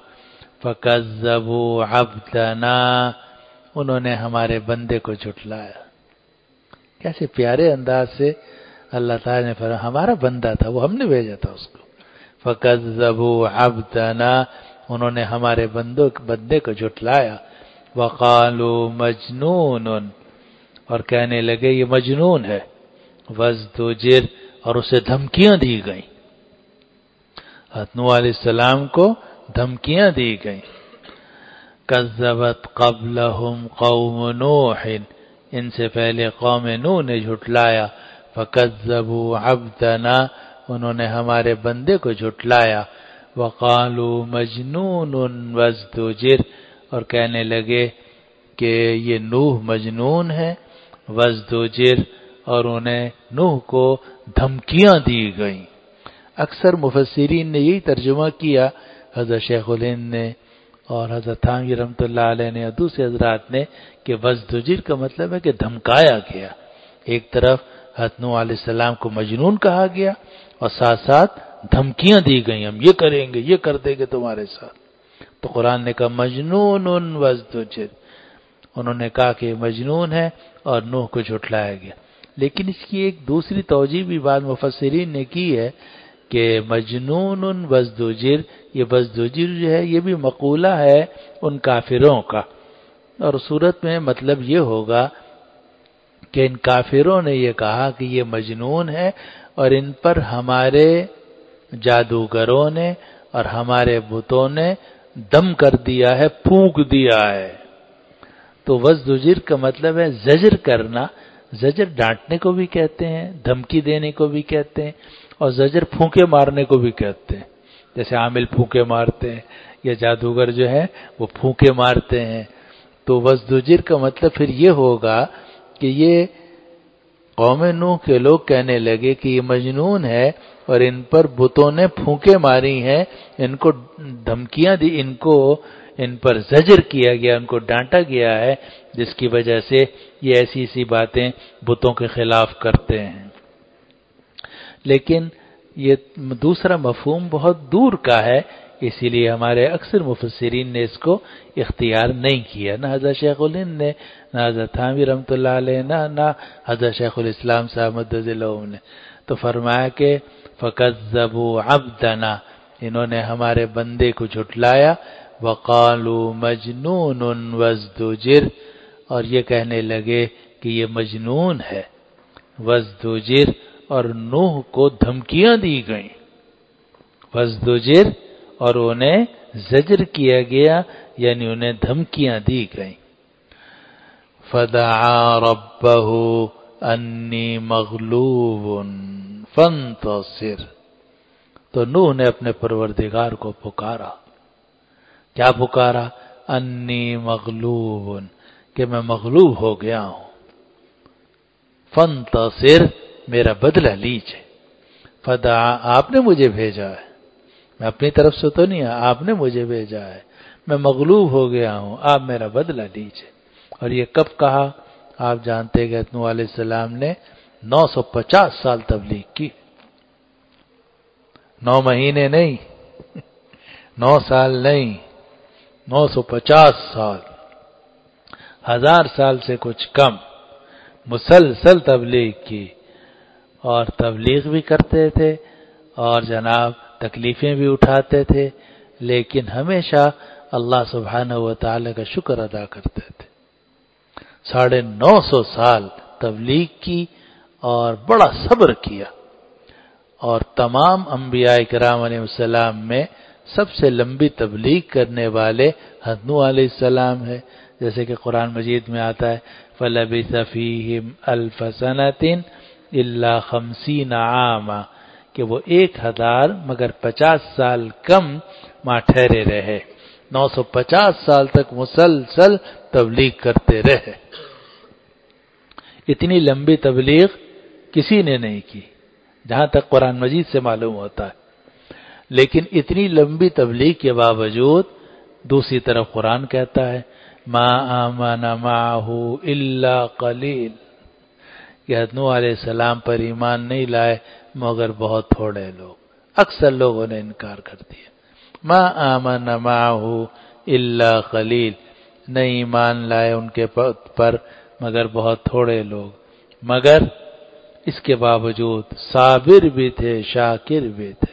فکذبوا عبدنا، انہوں نے ہمارے بندے کو جھٹلایا۔ کیسے پیارے انداز سے اللہ تعالیٰ نے فرمایا ہمارا بندہ تھا، وہ ہم نے بھیجا تھا اس کو، فکذبوا عبدنا، انہوں نے ہمارے بندوں بندے کو جھٹلایا، وقالوا مجنون، اور کہنے لگے یہ مجنون ہے، وازدجر، اور اسے دھمکیاں دی گئیں، نوح علیہ السلام کو دھمکیاں دی گئیں۔ کذبت قبلہم قوم نوح، ان سے پہلے قوم نوح نے جھٹلایا، فکذبوا عبدنا، انہوں نے ہمارے بندے کو جھٹلایا، وقالوا مجنون وازدجر، اور کہنے لگے کہ یہ نوح مجنون ہے، وازدجر، اور انہیں نوح کو دھمکیاں دی گئیں۔ اکثر مفسرین نے یہی ترجمہ کیا، حضرت شیخ الہند نے اور حضرت تھانوی رحمۃ اللہ علیہ نے اور دوسرے حضرات نے کہ وزدجر کا مطلب ہے کہ دھمکایا گیا. ایک طرف حضرت نوح علیہ السلام کو مجنون کہا گیا اور ساتھ ساتھ دھمکیاں دی گئیں، ہم یہ کریں گے، یہ کر دیں گے تمہارے ساتھ. تو قرآن نے کہا مجنون وزدجر، انہوں نے کہا کہ مجنون ہے اور نوح کو جھٹلایا گیا. لیکن اس کی ایک دوسری توجیہ بھی بعض مفسرین نے کی ہے کہ مجنون وزدجر، یہ وزدجر جو ہے یہ بھی مقولہ ہے ان کافروں کا، اور صورت میں مطلب یہ ہوگا کہ ان کافروں نے یہ کہا کہ یہ مجنون ہے اور ان پر ہمارے جادوگروں نے اور ہمارے بتوں نے دم کر دیا ہے، پھونک دیا ہے. تو وزدجر کا مطلب ہے زجر کرنا. زجر ڈانٹنے کو بھی کہتے ہیں، دھمکی دینے کو بھی کہتے ہیں، اور زجر پھونکے مارنے کو بھی کہتے ہیں. جیسے عامل پھونکے مارتے ہیں یا جادوگر جو ہے وہ پھونکے مارتے ہیں. تو وزدجر کا مطلب پھر یہ ہوگا کہ یہ قوم نوح کے لوگ کہنے لگے کہ یہ مجنون ہے اور ان پر بتوں نے پھونکے ماری ہیں، ان کو دھمکیاں دی، ان کو ان پر زجر کیا گیا، ان کو ڈانٹا گیا ہے، جس کی وجہ سے یہ ایسی ایسی باتیں بتوں کے خلاف کرتے ہیں. لیکن یہ دوسرا مفہوم بہت دور کا ہے، اسی لیے ہمارے اکثر مفسرین نے اس کو اختیار نہیں کیا، نہ حضرت شیخ الہند نے، نہ حضرت تھانوی رحمۃ اللہ علیہ، نہ نہ حضرت شیخ الاسلام صاحب مدظ اللہ نے. تو فرمایا کہ فَكَذَّبُوا عَبْدَنَا، انہوں نے ہمارے بندے کو جھٹلایا، وَقَالُوا مَجْنُونٌ وَازْدُجِرَ، اور یہ کہنے لگے کہ یہ مجنون ہے، وَازْدُجِرَ، اور نوح کو دھمکیاں دی گئیں، وَازْدُجِرَ، اور انہیں زجر کیا گیا، یعنی انہیں دھمکیاں دی گئیں. فَدَعَا رَبَّهُ أَنِّي مَغْلُوبٌ فَانتَصِرْ، تو نوح نے اپنے پروردگار کو پکارا. کیا پکارا؟ انی مغلوب، کہ میں مغلوب ہو گیا ہوں. فانتصر، میرا بدلہ لیجئے. فدعا، آپ نے مجھے بھیجا ہے، میں اپنی طرف سے تو نہیں، آپ نے مجھے بھیجا ہے، میں مغلوب ہو گیا ہوں، آپ میرا بدلہ لیجئے. اور یہ کب کہا؟ آپ جانتے کہ نوح علیہ السلام نے نو سو پچاس سال تبلیغ کی، نو مہینے نہیں، نو سال نہیں، نو سو پچاس سال، ہزار سال سے کچھ کم مسلسل تبلیغ کی. اور تبلیغ بھی کرتے تھے اور جناب تکلیفیں بھی اٹھاتے تھے، لیکن ہمیشہ اللہ سبحانہ و تعالی کا شکر ادا کرتے تھے. ساڑھے نو سو سال تبلیغ کی اور بڑا صبر کیا. اور تمام انبیاء کرام علیہ السلام میں سب سے لمبی تبلیغ کرنے والے حضرت نوح علیہ السلام ہے، جیسے کہ قرآن مجید میں آتا ہے فَلَبِثَ فِيهِمْ أَلْفَ سَنَةٍ إِلَّا خَمْسِينَ عَامًا، کہ وہ ایک ہزار مگر پچاس سال کم ماں ٹھہرے رہے، نو سو پچاس سال تک مسلسل تبلیغ کرتے رہے. اتنی لمبی تبلیغ کسی نے نہیں کی جہاں تک قرآن مجید سے معلوم ہوتا ہے. لیکن اتنی لمبی تبلیغ کے باوجود دوسری طرف قرآن کہتا ہے ما آمن معه الا قلیل، کہ حضرت نوح علیہ السلام پر ایمان نہیں لائے مگر بہت تھوڑے لوگ، اکثر لوگوں نے انکار کر دیا. ما آمن معه الا قلیل، نہیں ایمان لائے ان کے پر مگر بہت تھوڑے لوگ، مگر اس کے باوجود صابر بھی تھے، شاکر بھی تھے.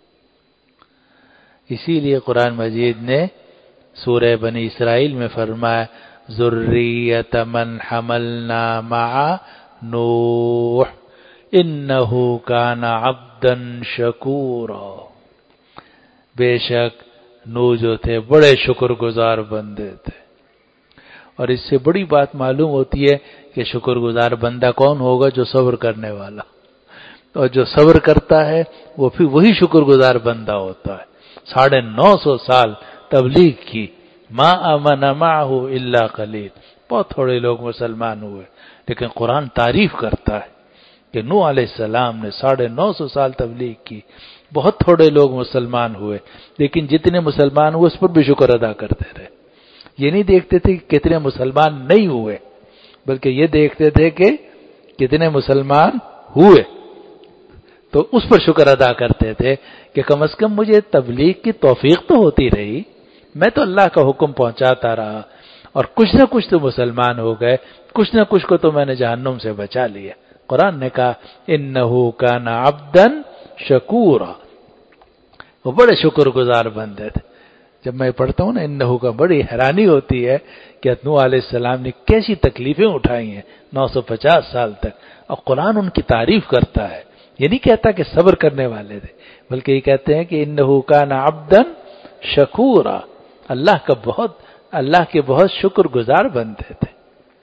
اسی لیے قرآن مجید نے سورہ بنی اسرائیل میں فرمایا ذریۃ من حملنا مع نوح انہ کان عبدا شکورا، بے شک نوح جو تھے بڑے شکر گزار بندے تھے. اور اس سے بڑی بات معلوم ہوتی ہے کہ شکر گزار بندہ کون ہوگا؟ جو صبر کرنے والا، اور جو صبر کرتا ہے وہ پھر وہی شکر گزار بندہ ہوتا ہے. ساڑھے نو سو سال تبلیغ کی، ما آمن معه الا قلیل، بہت تھوڑے لوگ مسلمان ہوئے. لیکن قرآن تعریف کرتا ہے کہ نوح علیہ السلام نے ساڑھے نو سو سال تبلیغ کی، بہت تھوڑے لوگ مسلمان ہوئے، لیکن جتنے مسلمان ہوئے اس پر بھی شکر ادا کرتے رہے۔ یہ نہیں دیکھتے تھے کہ کتنے مسلمان نہیں ہوئے، بلکہ یہ دیکھتے تھے کہ کتنے مسلمان ہوئے، تو اس پر شکر ادا کرتے تھے کہ کم از کم مجھے تبلیغ کی توفیق تو ہوتی رہی، میں تو اللہ کا حکم پہنچاتا رہا، اور کچھ نہ کچھ تو مسلمان ہو گئے، کچھ نہ کچھ کو تو میں نے جہنم سے بچا لیا۔ قرآن نے کہا انہ کان عبدا شکورا، وہ بڑے شکر گزار بندے تھے۔ جب میں پڑھتا ہوں نا انہو کا، بڑی حیرانی ہوتی ہے کہ نوح علیہ السلام نے کیسی تکلیفیں اٹھائی ہیں نو سو پچاس سال تک، اور قرآن ان کی تعریف کرتا ہے۔ یہ نہیں کہتا کہ صبر کرنے والے تھے، بلکہ یہ کہتے ہیں کہ انہو کان عبدا شکورا، اللہ کا بہت اللہ کے بہت شکر گزار بندے تھے۔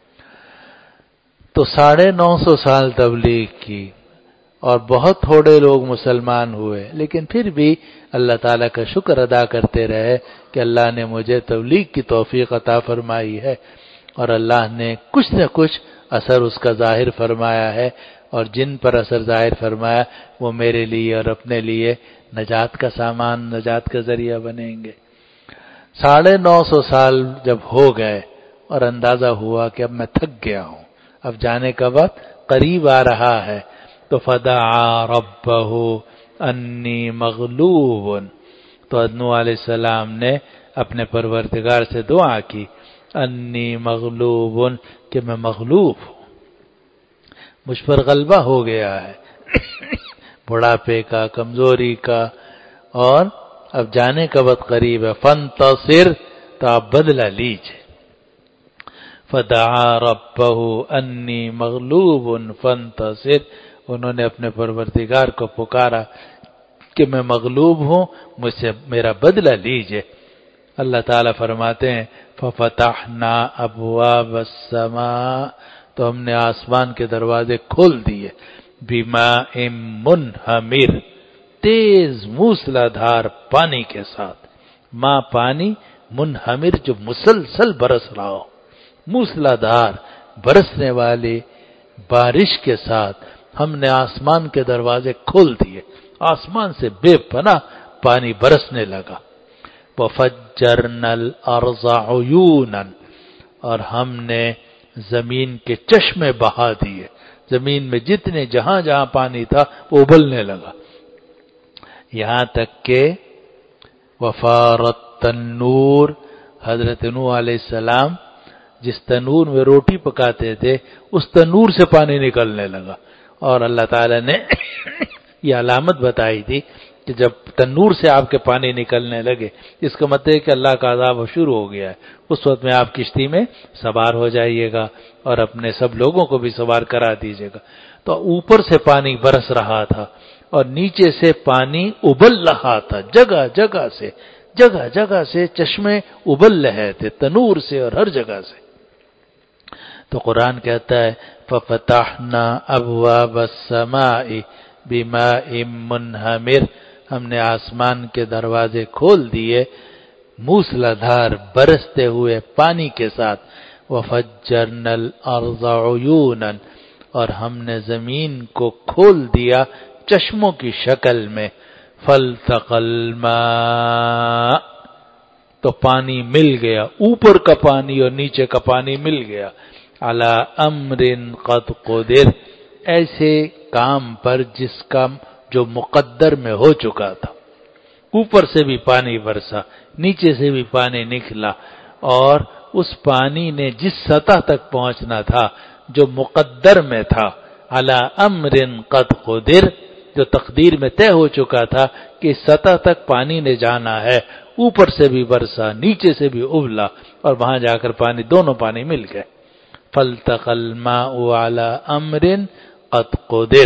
تو ساڑھے نو سو سال تبلیغ کی اور بہت تھوڑے لوگ مسلمان ہوئے، لیکن پھر بھی اللہ تعالیٰ کا شکر ادا کرتے رہے کہ اللہ نے مجھے تبلیغ کی توفیق عطا فرمائی ہے، اور اللہ نے کچھ نہ کچھ اثر اس کا ظاہر فرمایا ہے، اور جن پر اثر ظاہر فرمایا وہ میرے لیے اور اپنے لیے نجات کا سامان، نجات کا ذریعہ بنیں گے۔ ساڑھے نو سو سال جب ہو گئے اور اندازہ ہوا کہ اب میں تھک گیا ہوں، اب جانے کا وقت قریب آ رہا ہے، تو فدعا ربہ انی مغلوب، تو نوح علیہ السلام نے اپنے پروردگار سے دعا کی، انی مغلوب، کہ میں مغلوب ہوں، مجھ پر غلبہ ہو گیا ہے بڑھاپے کا، کمزوری کا، اور اب جانے کا وقت قریب ہے، فانتصر، تو آپ بدلہ لیجئے۔ فدعا ربہ انی مغلوب فانتصر، انہوں نے اپنے پروردگار کو پکارا کہ میں مغلوب ہوں، مجھ سے میرا بدلہ لیجئے۔ اللہ تعالیٰ فرماتے ہیں ففتحنا ابواب السماء، تو ہم نے آسمان کے دروازے کھول دیے، بماء منہمر، تیز موسلا دھار پانی کے ساتھ، ماں پانی، منہمر جو مسلسل برس رہا ہو، موسلا دھار برسنے والی بارش کے ساتھ ہم نے آسمان کے دروازے کھول دیے، آسمان سے بے پناہ پانی برسنے لگا۔ وَفَجَّرْنَا الْأَرْضَ عُيُونًا، اور ہم نے زمین کے چشمے بہا دیے، زمین میں جتنے جہاں جہاں پانی تھا وہ ابلنے لگا، یہاں تک کہ وفارت تنور، حضرت نوح علیہ السلام جس تنور میں روٹی پکاتے تھے اس تنور سے پانی نکلنے لگا، اور اللہ تعالی نے یہ علامت بتائی تھی کہ جب تنور سے آپ کے پانی نکلنے لگے، اس کا مطلب ہے کہ اللہ کا عذاب شروع ہو گیا ہے، اس وقت میں آپ کشتی میں سوار ہو جائیے گا اور اپنے سب لوگوں کو بھی سوار کرا دیجیے گا۔ تو اوپر سے پانی برس رہا تھا اور نیچے سے پانی ابل رہا تھا، جگہ جگہ سے جگہ جگہ سے چشمے ابل رہے تھے، تنور سے اور ہر جگہ سے۔ تو قرآن کہتا ہے فَفَتَحْنَا أَبْوَابَ السَّمَاءِ بِمَاءٍ مُنْهَمِرٍ، ہم نے آسمان کے دروازے کھول دیے موسلا دھار برستے ہوئے پانی کے ساتھ، وَفَجَّرْنَا الْأَرْضَ عُيُونًا، اور ہم نے زمین کو کھول دیا چشموں کی شکل میں، فَالْتَقَى الْمَاءُ، تو پانی مل گیا، اوپر کا پانی اور نیچے کا پانی مل گیا، عَلَى أَمْرٍ قَدْ قُدِرَ، ایسے کام پر جس کا جو مقدر میں ہو چکا تھا، اوپر سے بھی پانی برسا، نیچے سے بھی پانی نکلا، اور اس پانی نے جس سطح تک پہنچنا تھا جو مقدر میں تھا، عَلَى أَمْرٍ قَدْ قُدِرَ، جو تقدیر میں طے ہو چکا تھا کہ اس سطح تک پانی نے جانا ہے، اوپر سے بھی برسا، نیچے سے بھی ابلا، اور وہاں جا کر پانی دونوں پانی مل گئے۔ فَالْتَقَى الْمَاءُ عَلَى أَمْرٍ قَدْ قُدِرَ،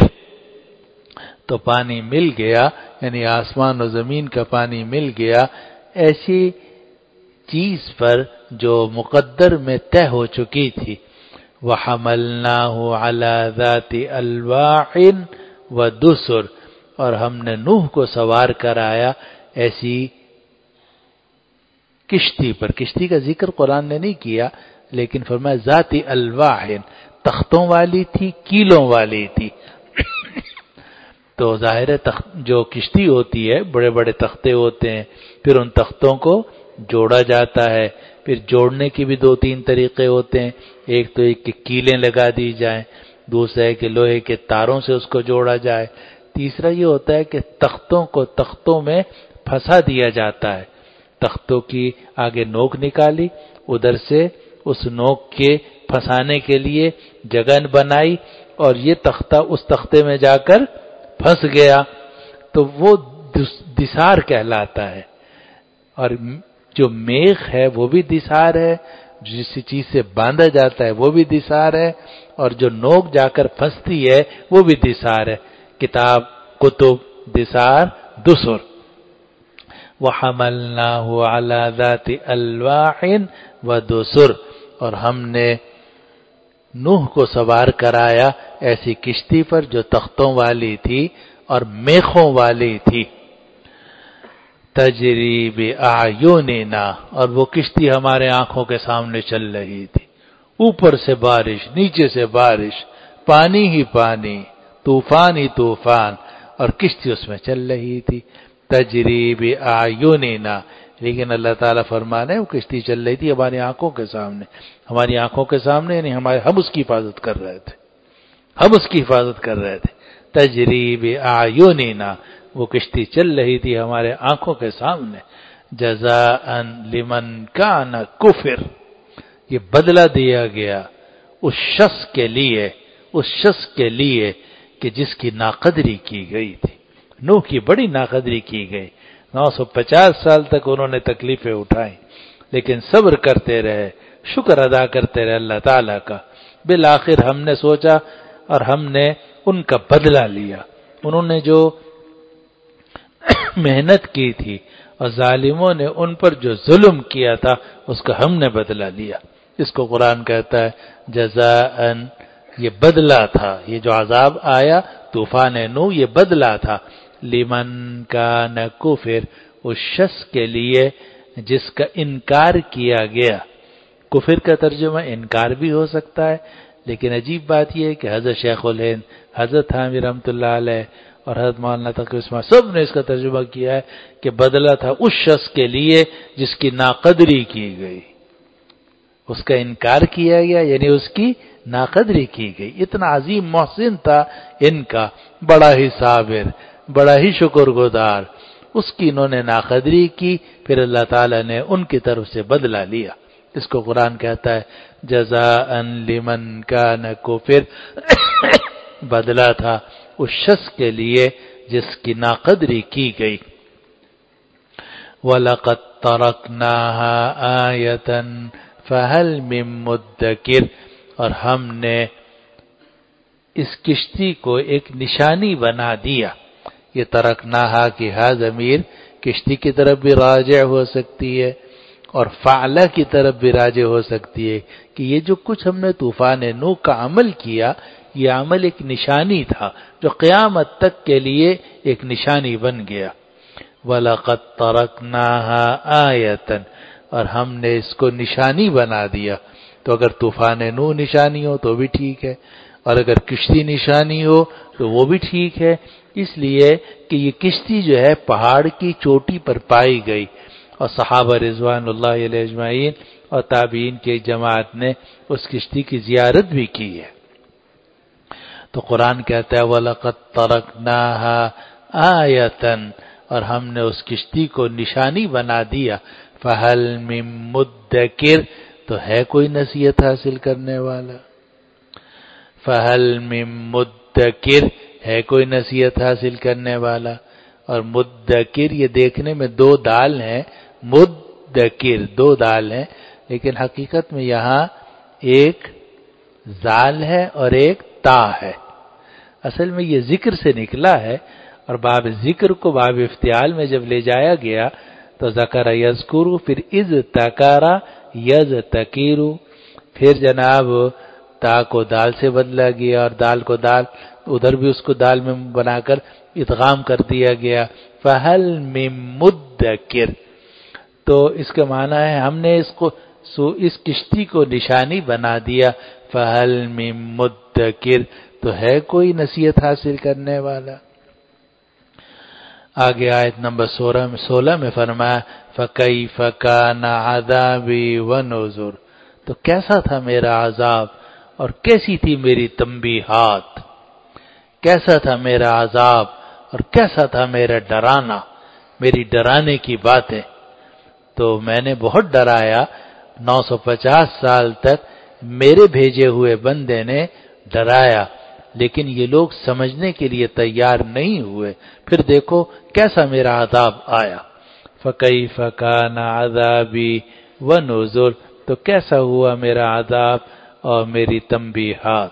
تو پانی مل گیا، یعنی آسمان و زمین کا پانی مل گیا ایسی چیز پر جو مقدر میں طے ہو چکی تھی۔ وَحَمَلْنَاهُ عَلَى ذَاتِ أَلْوَاحٍ وَدُسُرٍ، اور ہم نے نوح کو سوار کرایا ایسی کشتی پر، کشتی کا ذکر قرآن نے نہیں کیا لیکن فرمایا ذاتی الواح، تختوں والی تھی، کیلوں والی تھی، تو ظاہر ہے جو کشتی ہوتی ہے بڑے بڑے تختے ہوتے ہیں، پھر ان تختوں کو جوڑا جاتا ہے. پھر جوڑنے کے بھی دو تین طریقے ہوتے ہیں. ایک تو ایک کہ کیلیں لگا دی جائیں، دوسرا ہے کہ لوہے کے تاروں سے اس کو جوڑا جائے، تیسرا یہ ہوتا ہے کہ تختوں کو تختوں میں پھنسا دیا جاتا ہے. تختوں کی آگے نوک نکالی، ادھر سے اس نوک کے پھنسانے کے لیے جگہ بنائی، اور یہ تختہ اس تختے میں جا کر پھنس گیا تو وہ دسار کہلاتا ہے. اور جو میخ ہے وہ بھی دسار ہے، جس چیز سے باندھا جاتا ہے وہ بھی دسار ہے، اور جو نوک جا کر پھنستی ہے وہ بھی دسار ہے. کتاب، کتب، دسار، دسر. وَحَمَلْنَاهُ عَلَى ذَاتِ أَلْوَاحٍ وَدُسُرٍ، اور ہم نے نوح کو سوار کرایا ایسی کشتی پر جو تختوں والی تھی اور میخوں والی تھی. تجری بِأَعْيُنِنَا، اور وہ کشتی ہمارے آنکھوں کے سامنے چل رہی تھی. اوپر سے بارش، نیچے سے بارش، پانی ہی پانی، طوفان ہی طوفان، اور کشتی اس میں چل رہی تھی. تجری بِأَعْيُنِنَا، لیکن اللہ تعالیٰ فرمانے وہ کشتی چل رہی تھی ہماری آنکھوں کے سامنے. ہماری آنکھوں کے سامنے یعنی ہمارے ہم اس کی حفاظت کر رہے تھے، ہم اس کی حفاظت کر رہے تھے. تجری بِأَعْيُنِنَا، وہ کشتی چل رہی تھی ہمارے آنکھوں کے سامنے. جزاء لمن کان کفر، یہ بدلہ دیا گیا اس شخص کے لیے، اس شخص کے لیے کہ جس کی ناقدری کی گئی تھی. نوح کی بڑی ناقدری کی گئی، نو سو پچاس سال تک انہوں نے تکلیفیں اٹھائیں، لیکن صبر کرتے رہے، شکر ادا کرتے رہے اللہ تعالیٰ کا. بالآخر ہم نے سوچا اور ہم نے ان کا بدلہ لیا. انہوں نے جو محنت کی تھی اور ظالموں نے ان پر جو ظلم کیا تھا اس کا ہم نے بدلہ لیا. اس کو قرآن کہتا ہے جزاءً، یہ بدلہ تھا. یہ جو عذاب آیا طوفان نوح یہ بدلہ تھا. لمن کان کفر، اس شخص کے لیے جس کا انکار کیا گیا. کفر کا ترجمہ انکار بھی ہو سکتا ہے، لیکن عجیب بات یہ ہے کہ حضرت شیخ الہند، حضرت حامد رحمۃ اللہ علیہ اور حضرت مولانا تقی عثمان سب نے اس کا ترجمہ کیا ہے کہ بدلہ تھا اس شخص کے لیے جس کی ناقدری کی گئی، اس کا انکار کیا گیا یعنی اس کی ناقدری کی گئی. اتنا عظیم محسن تھا ان کا، بڑا ہی صابر، بڑا ہی شکر گزار. اس کی انہوں نے ناقدری کی، پھر اللہ تعالیٰ نے ان کی طرف سے بدلہ لیا. اس کو قرآن کہتا ہے جزاء لمن کان کفر، بدلہ تھا اس شخص کے لیے جس کی ناقدری کی گئی. وَلَقَدْ تَرَكْنَاهَا آيَةً فَهَلْ مِن مُدَّكِرٍ، اور ہم نے اس کشتی کو ایک نشانی بنا دیا. یہ ترکناہا کی ہا ضمیر کشتی کی طرف بھی راجع ہو سکتی ہے اور فعلہ کی طرف بھی راجع ہو سکتی ہے کہ یہ جو کچھ ہم نے طوفان نوح کا عمل کیا، یہ عمل ایک نشانی تھا جو قیامت تک کے لیے ایک نشانی بن گیا. وَلَقَدْ تَرَكْنَاهَا آيَةً، اور ہم نے اس کو نشانی بنا دیا. تو اگر طوفان نوح نشانی ہو تو بھی ٹھیک ہے، اور اگر کشتی نشانی ہو تو وہ بھی ٹھیک ہے، اس لیے کہ یہ کشتی جو ہے پہاڑ کی چوٹی پر پائی گئی، اور صحابہ رضوان اللہ علیہ اجمعین اور تابعین کی جماعت نے اس کشتی کی زیارت بھی کی ہے. تو قرآن کہتا ہے وَلَقَدْ تَرَكْنَاهَا آيَةً، اور ہم نے اس کشتی کو نشانی بنا دیا. فَهَلْ مِن مُدَّكِرٍ، تو ہے کوئی نصیحت حاصل کرنے والا. فَهَلْ مِن مُدَّكِرٍ، ہے کوئی نصیحت حاصل کرنے والا. اور مدکر یہ دیکھنے میں دو دال ہیں، مدکر دو دال ہیں، لیکن حقیقت میں یہاں ایک زال ہے اور ایک تا ہے. اصل میں یہ ذکر سے نکلا ہے، اور باب ذکر کو باب افتعال میں جب لے جایا گیا تو ذکر یذکرو، پھر اذ تکارا یذ تکیرو، پھر جناب تا کو دال سے بدلا گیا اور دال کو دال ادھر بھی اس کو دال میں بنا کر ادغام کر دیا گیا. فہل من مدکر، تو اس کا معنی ہے ہم نے اس کو سو اس کشتی کو نشانی بنا دیا. فہل من مدکر، تو ہے کوئی نصیحت حاصل کرنے والا. آگے آیت نمبر سولہ میں سولہ میں فرمایا فَكَيْفَ كَانَ عَذَابِي وَنُذُرِ، تو کیسا تھا میرا عذاب اور کیسی تھی میری تنبیہات، کیسا تھا میرا عذاب اور کیسا تھا میرا ڈرانا، میری ڈرانے کی باتیں۔ تو میں نے بہت ڈرایا، نو سو پچاس سال تک میرے بھیجے ہوئے بندے نے ڈرایا، لیکن یہ لوگ سمجھنے کے لیے تیار نہیں ہوئے۔ پھر دیکھو کیسا میرا عذاب آیا، فَكَيْفَ كَانَ عَذَابِي وَنُذُرِ، تو کیسا ہوا میرا عذاب اور میری تنبیہات۔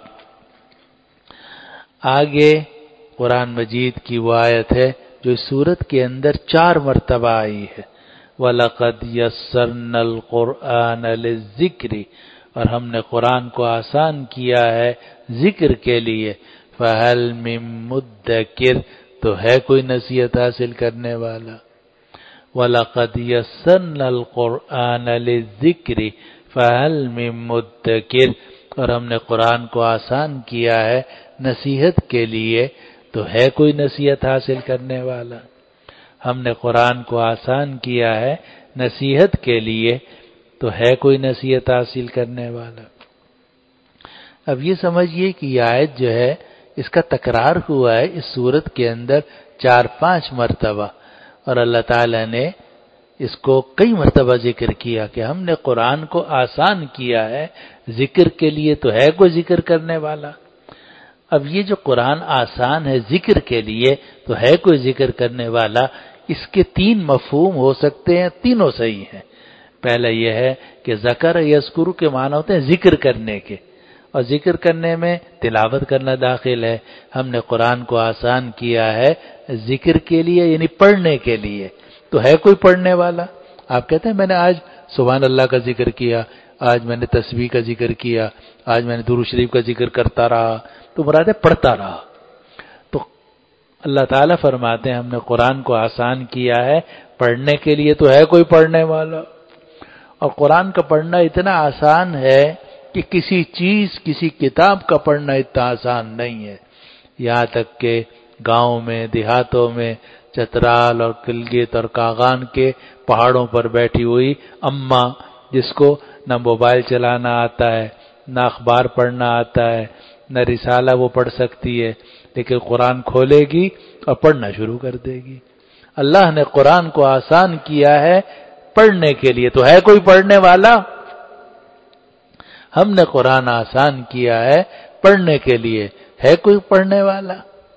آگے قرآن مجید کی وہ آیت ہے جو اس سورت کے اندر چار مرتبہ آئی ہے، وَلَقَدْ يَسَّرْنَا الْقُرْآنَ لِلذِّكْرِ، اور ہم نے قرآن کو آسان کیا ہے ذکر کے لیے، فَهَلْ مِن مُدَّكِرٍ، تو ہے کوئی نصیحت حاصل کرنے والا۔ وَلَقَدْ يَسَّرْنَا الْقُرْآنَ لِلذِّكْرِ فَهَلْ مِن مُدَّكِرٍ، اور ہم نے قرآن کو آسان کیا ہے نصیحت کے لیے، تو ہے کوئی نصیحت حاصل کرنے والا۔ ہم نے قرآن کو آسان کیا ہے نصیحت کے لیے، تو ہے کوئی نصیحت حاصل کرنے والا۔ اب یہ سمجھیے کہ یہ آیت جو ہے اس کا تکرار ہوا ہے اس سورت کے اندر چار پانچ مرتبہ، اور اللہ تعالی نے اس کو کئی مرتبہ ذکر کیا کہ ہم نے قرآن کو آسان کیا ہے ذکر کے لیے، تو ہے کوئی ذکر کرنے والا۔ اب یہ جو قرآن آسان ہے ذکر کے لیے، تو ہے کوئی ذکر کرنے والا، اس کے تین مفہوم ہو سکتے ہیں، تینوں صحیح ہیں۔ پہلا یہ ہے کہ ذکر یذکر کے معنی ہوتے ہیں ذکر کرنے کے، اور ذکر کرنے میں تلاوت کرنا داخل ہے۔ ہم نے قرآن کو آسان کیا ہے ذکر کے لیے، یعنی پڑھنے کے لیے، تو ہے کوئی پڑھنے والا۔ آپ کہتے ہیں میں نے آج سبحان اللہ کا ذکر کیا، آج میں نے تسبیح کا ذکر کیا، آج میں نے درود شریف کا ذکر کرتا رہا، تو مراد ہے پڑھتا رہا۔ تو اللہ تعالیٰ فرماتے ہیں ہم نے قرآن کو آسان کیا ہے پڑھنے کے لیے، تو ہے کوئی پڑھنے والا۔ اور قرآن کا پڑھنا اتنا آسان ہے کہ کسی چیز کسی کتاب کا پڑھنا اتنا آسان نہیں ہے۔ یہاں تک کہ گاؤں میں دیہاتوں میں چترال اور گلگت اور کاغان کے پہاڑوں پر بیٹھی ہوئی اماں، جس کو نہ موبائل چلانا آتا ہے، نہ اخبار پڑھنا آتا ہے، نہ رسالہ وہ پڑھ سکتی ہے، لیکن قرآن کھولے گی اور پڑھنا شروع کر دے گی۔ اللہ نے قرآن کو آسان کیا ہے پڑھنے کے لیے، تو ہے کوئی پڑھنے والا؟ ہم نے قرآن آسان کیا ہے پڑھنے کے لیے، ہے کوئی پڑھنے والا؟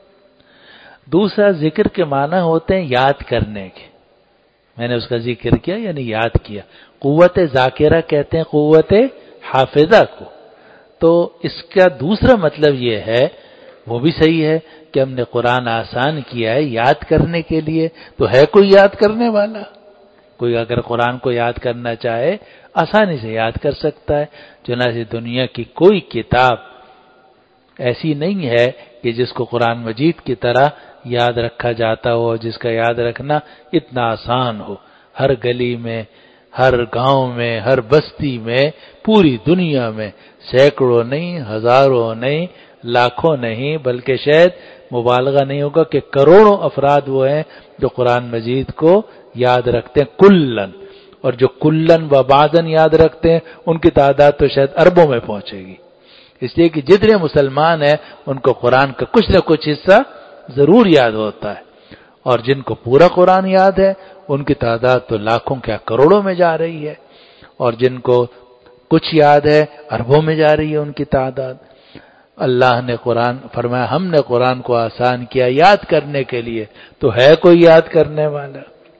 دوسرا ذکر کے معنی ہوتے ہیں یاد کرنے کے، میں نے اس کا ذکر کیا یعنی یاد کیا۔ قوت ذاکرہ کہتے ہیں قوت حافظہ کو، تو اس کا دوسرا مطلب یہ ہے، وہ بھی صحیح ہے کہ ہم نے قرآن آسان کیا ہے یاد کرنے کے لیے، تو ہے کوئی یاد کرنے والا؟ کوئی اگر قرآن کو یاد کرنا چاہے آسانی سے یاد کر سکتا ہے، چنانچہ دنیا کی کوئی کتاب ایسی نہیں ہے کہ جس کو قرآن مجید کی طرح یاد رکھا جاتا ہو، جس کا یاد رکھنا اتنا آسان ہو۔ ہر گلی میں، ہر گاؤں میں، ہر بستی میں، پوری دنیا میں سینکڑوں نہیں، ہزاروں نہیں، لاکھوں نہیں، بلکہ شاید مبالغہ نہیں ہوگا کہ کروڑوں افراد وہ ہیں جو قرآن مجید کو یاد رکھتے ہیں کلن، اور جو کلن و بعضن یاد رکھتے ہیں ان کی تعداد تو شاید اربوں میں پہنچے گی، اس لیے کہ جتنے مسلمان ہیں ان کو قرآن کا کچھ نہ کچھ حصہ ضرور یاد ہوتا ہے، اور جن کو پورا قرآن یاد ہے ان کی تعداد تو لاکھوں کیا کروڑوں میں جا رہی ہے، اور جن کو کچھ یاد ہے اربوں میں جا رہی ہے ان کی تعداد۔ اللہ نے قرآن فرمایا ہم نے قرآن کو آسان کیا یاد کرنے کے لیے، تو ہے کوئی یاد کرنے والا؟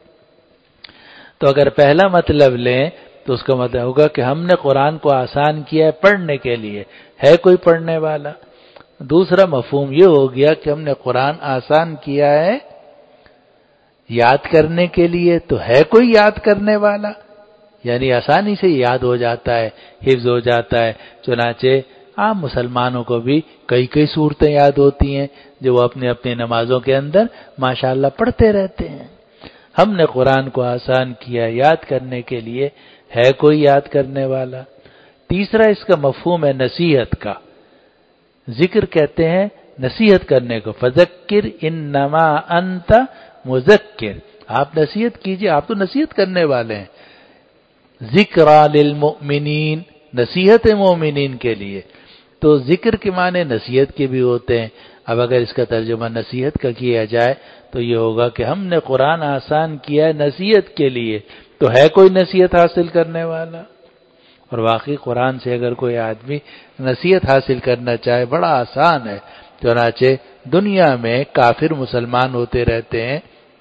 تو اگر پہلا مطلب لیں تو اس کا مطلب ہوگا کہ ہم نے قرآن کو آسان کیا ہے پڑھنے کے لیے، ہے کوئی پڑھنے والا؟ دوسرا مفہوم یہ ہو گیا کہ ہم نے قرآن آسان کیا ہے یاد کرنے کے لیے، تو ہے کوئی یاد کرنے والا؟ یعنی آسانی سے یاد ہو جاتا ہے، حفظ ہو جاتا ہے، چنانچہ عام مسلمانوں کو بھی کئی کئی صورتیں یاد ہوتی ہیں جو وہ اپنے اپنے نمازوں کے اندر ماشاءاللہ پڑھتے رہتے ہیں۔ ہم نے قرآن کو آسان کیا یاد کرنے کے لیے، ہے کوئی یاد کرنے والا؟ تیسرا اس کا مفہوم ہے نصیحت کا۔ ذکر کہتے ہیں نصیحت کرنے کو، فذکر انما انت مذکر، آپ نصیحت کیجئے، آپ تو نصیحت کرنے والے ہیں. ذکریٰ للمؤمنین، نصیحت مومنین کے لیے. تو ذکر کے معنی نصیحت کے بھی ہوتے ہیں. اب اگر اس کا ترجمہ نصیحت کا کیا جائے تو یہ ہوگا کہ ہم نے قرآن آسان کیا ہے نصیحت کے لیے، تو ہے کوئی نصیحت حاصل کرنے والا؟ اور واقعی قرآن سے اگر کوئی آدمی نصیحت حاصل کرنا چاہے بڑا آسان ہے. چنانچہ دنیا میں کافر مسلمان ہوتے رہتے ہیں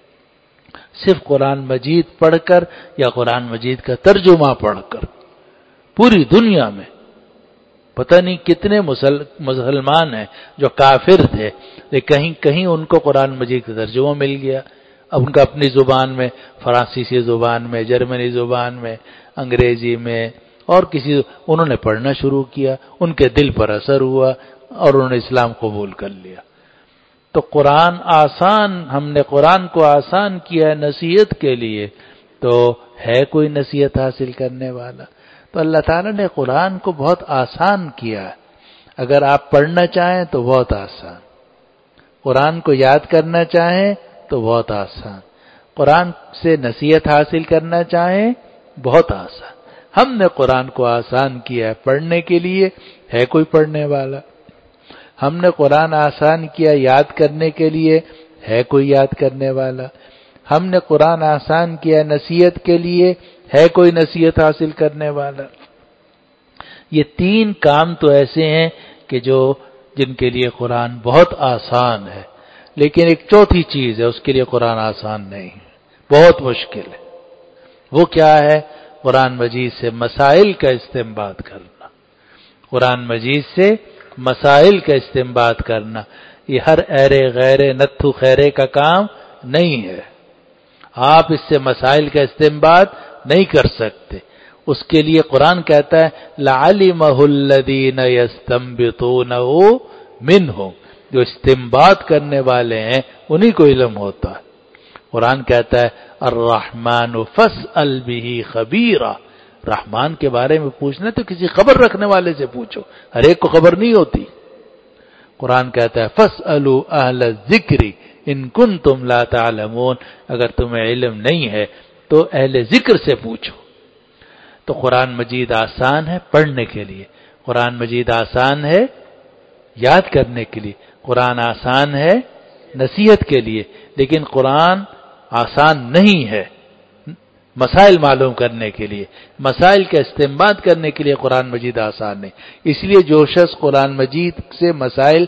صرف قرآن مجید پڑھ کر یا قرآن مجید کا ترجمہ پڑھ کر. پوری دنیا میں پتہ نہیں کتنے مسلمان ہیں جو کافر تھے، لیکن کہیں کہیں ان کو قرآن مجید کا ترجمہ مل گیا. اب ان کا اپنی زبان میں، فرانسیسی زبان میں، جرمنی زبان میں، انگریزی میں اور کسی، انہوں نے پڑھنا شروع کیا، ان کے دل پر اثر ہوا اور انہوں نے اسلام قبول کر لیا. تو قرآن آسان، ہم نے قرآن کو آسان کیا ہے نصیحت کے لیے، تو ہے کوئی نصیحت حاصل کرنے والا؟ تو اللہ تعالیٰ نے قرآن کو بہت آسان کیا ہے. اگر آپ پڑھنا چاہیں تو بہت آسان، قرآن کو یاد کرنا چاہیں تو بہت آسان، قرآن سے نصیحت حاصل کرنا چاہیں بہت آسان. ہم نے قرآن کو آسان کیا ہے پڑھنے کے لیے، ہے کوئی پڑھنے والا؟ ہم نے قرآن آسان کیا یاد کرنے کے لیے، ہے کوئی یاد کرنے والا؟ ہم نے قرآن آسان کیا نصیحت کے لیے، ہے کوئی نصیحت حاصل کرنے والا؟ یہ تین کام تو ایسے ہیں کہ جو جن کے لیے قرآن بہت آسان ہے، لیکن ایک چوتھی چیز ہے، اس کے لیے قرآن آسان نہیں، بہت مشکل ہے. وہ کیا ہے؟ قرآن مجید سے مسائل کا استنباط کرنا. قرآن مجید سے مسائل کا استنباط کرنا یہ ہر ایرے غیرے نتھو خیرے کا کام نہیں ہے. آپ اس سے مسائل کا استنباط نہیں کر سکتے. اس کے لیے قرآن کہتا ہے لَعَلِمَهُ الَّذِينَ يَسْتَنبِطُونَهُ مِنْهُمْ، جو استنباط کرنے والے ہیں انہی کو علم ہوتا ہے. قرآن کہتا ہے الرحمن فاسأل به خبیرا، رحمان کے بارے میں پوچھنا تو کسی خبر رکھنے والے سے پوچھو، ہر ایک کو خبر نہیں ہوتی. قرآن کہتا ہے فاسألوا اہل الذکر ان کنتم لا تعلمون، اگر تمہیں علم نہیں ہے تو اہل ذکر سے پوچھو. تو قرآن مجید آسان ہے پڑھنے کے لیے، قرآن مجید آسان ہے یاد کرنے کے لیے، قرآن آسان ہے نصیحت کے لیے، لیکن قرآن آسان نہیں ہے مسائل معلوم کرنے کے لیے، مسائل کا استنباط کرنے کے لیے قرآن مجید آسان نہیں. اس لیے جو شخص قرآن مجید سے مسائل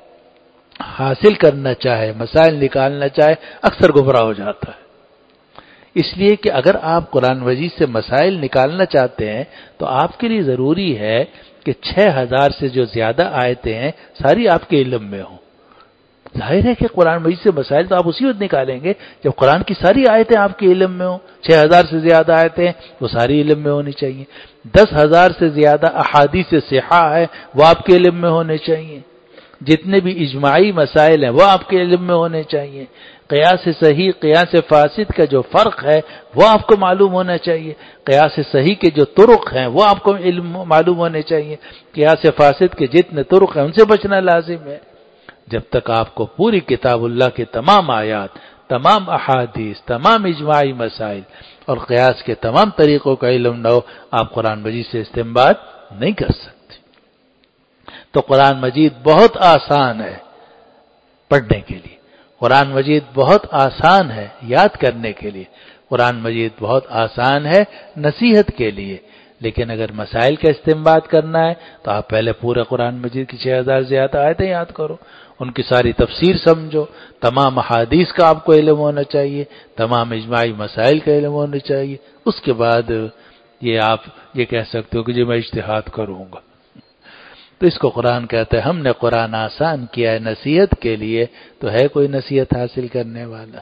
حاصل کرنا چاہے، مسائل نکالنا چاہے، اکثر گمراہ ہو جاتا ہے. اس لیے کہ اگر آپ قرآن مجید سے مسائل نکالنا چاہتے ہیں تو آپ کے لیے ضروری ہے کہ چھ ہزار سے جو زیادہ آیتیں ہیں ساری آپ کے علم میں ہوں. ظاہر ہے کہ قرآن مجید سے مسائل تو آپ اسی وقت نکالیں گے جب قرآن کی ساری آیتیں آپ کے علم میں ہوں. چھ ہزار سے زیادہ آیتیں وہ ساری علم میں ہونی چاہیے. دس ہزار سے زیادہ احادیث صحیحہ ہے وہ آپ کے علم میں ہونے چاہیے. جتنے بھی اجماعی مسائل ہیں وہ آپ کے علم میں ہونے چاہیے. قیاس صحیح قیاس فاسد کا جو فرق ہے وہ آپ کو معلوم ہونا چاہیے. قیاس صحیح کے جو طرق ہیں وہ آپ کو علم معلوم ہونے چاہیے. قیاس فاسد کے جتنے طرق ہیں ان سے بچنا لازم ہے. جب تک آپ کو پوری کتاب اللہ کے تمام آیات، تمام احادیث، تمام اجماعی مسائل اور قیاس کے تمام طریقوں کا علم نہ ہو، آپ قرآن مجید سے استنباط نہیں کر سکتے. تو قرآن مجید بہت آسان ہے پڑھنے کے لیے، قرآن مجید بہت آسان ہے یاد کرنے کے لیے، قرآن مجید بہت آسان ہے نصیحت کے لیے. لیکن اگر مسائل کا استنباط کرنا ہے تو آپ پہلے پورے قرآن مجید کی چھ ہزار زیادہ آیتیں یاد کرو، ان کی ساری تفسیر سمجھو، تمام احادیث کا آپ کو علم ہونا چاہیے، تمام اجماعی مسائل کا علم ہونا چاہیے. اس کے بعد یہ آپ یہ کہہ سکتے ہو کہ جی میں اجتہاد کروں گا. تو اس کو قرآن کہتا ہے ہم نے قرآن آسان کیا ہے نصیحت کے لیے، تو ہے کوئی نصیحت حاصل کرنے والا؟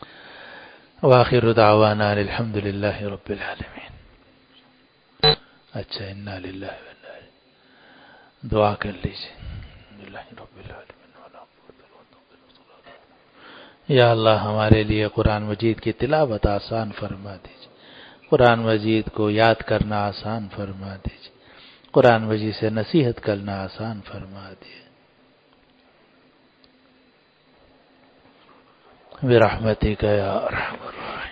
وآخر دعوانا الحمد للہ رب العالمین. اچھا انا للہ و انا الیہ، دعا کر لیجیے. رب العالمین. یا اللہ ہمارے لیے قرآن مجید کی تلاوت آسان فرما دیجیے، قرآن مجید کو یاد کرنا آسان فرما دیجیے، قرآن مجید سے نصیحت کرنا آسان فرما دیجیے. برحمتک یا ارحم الراحمین.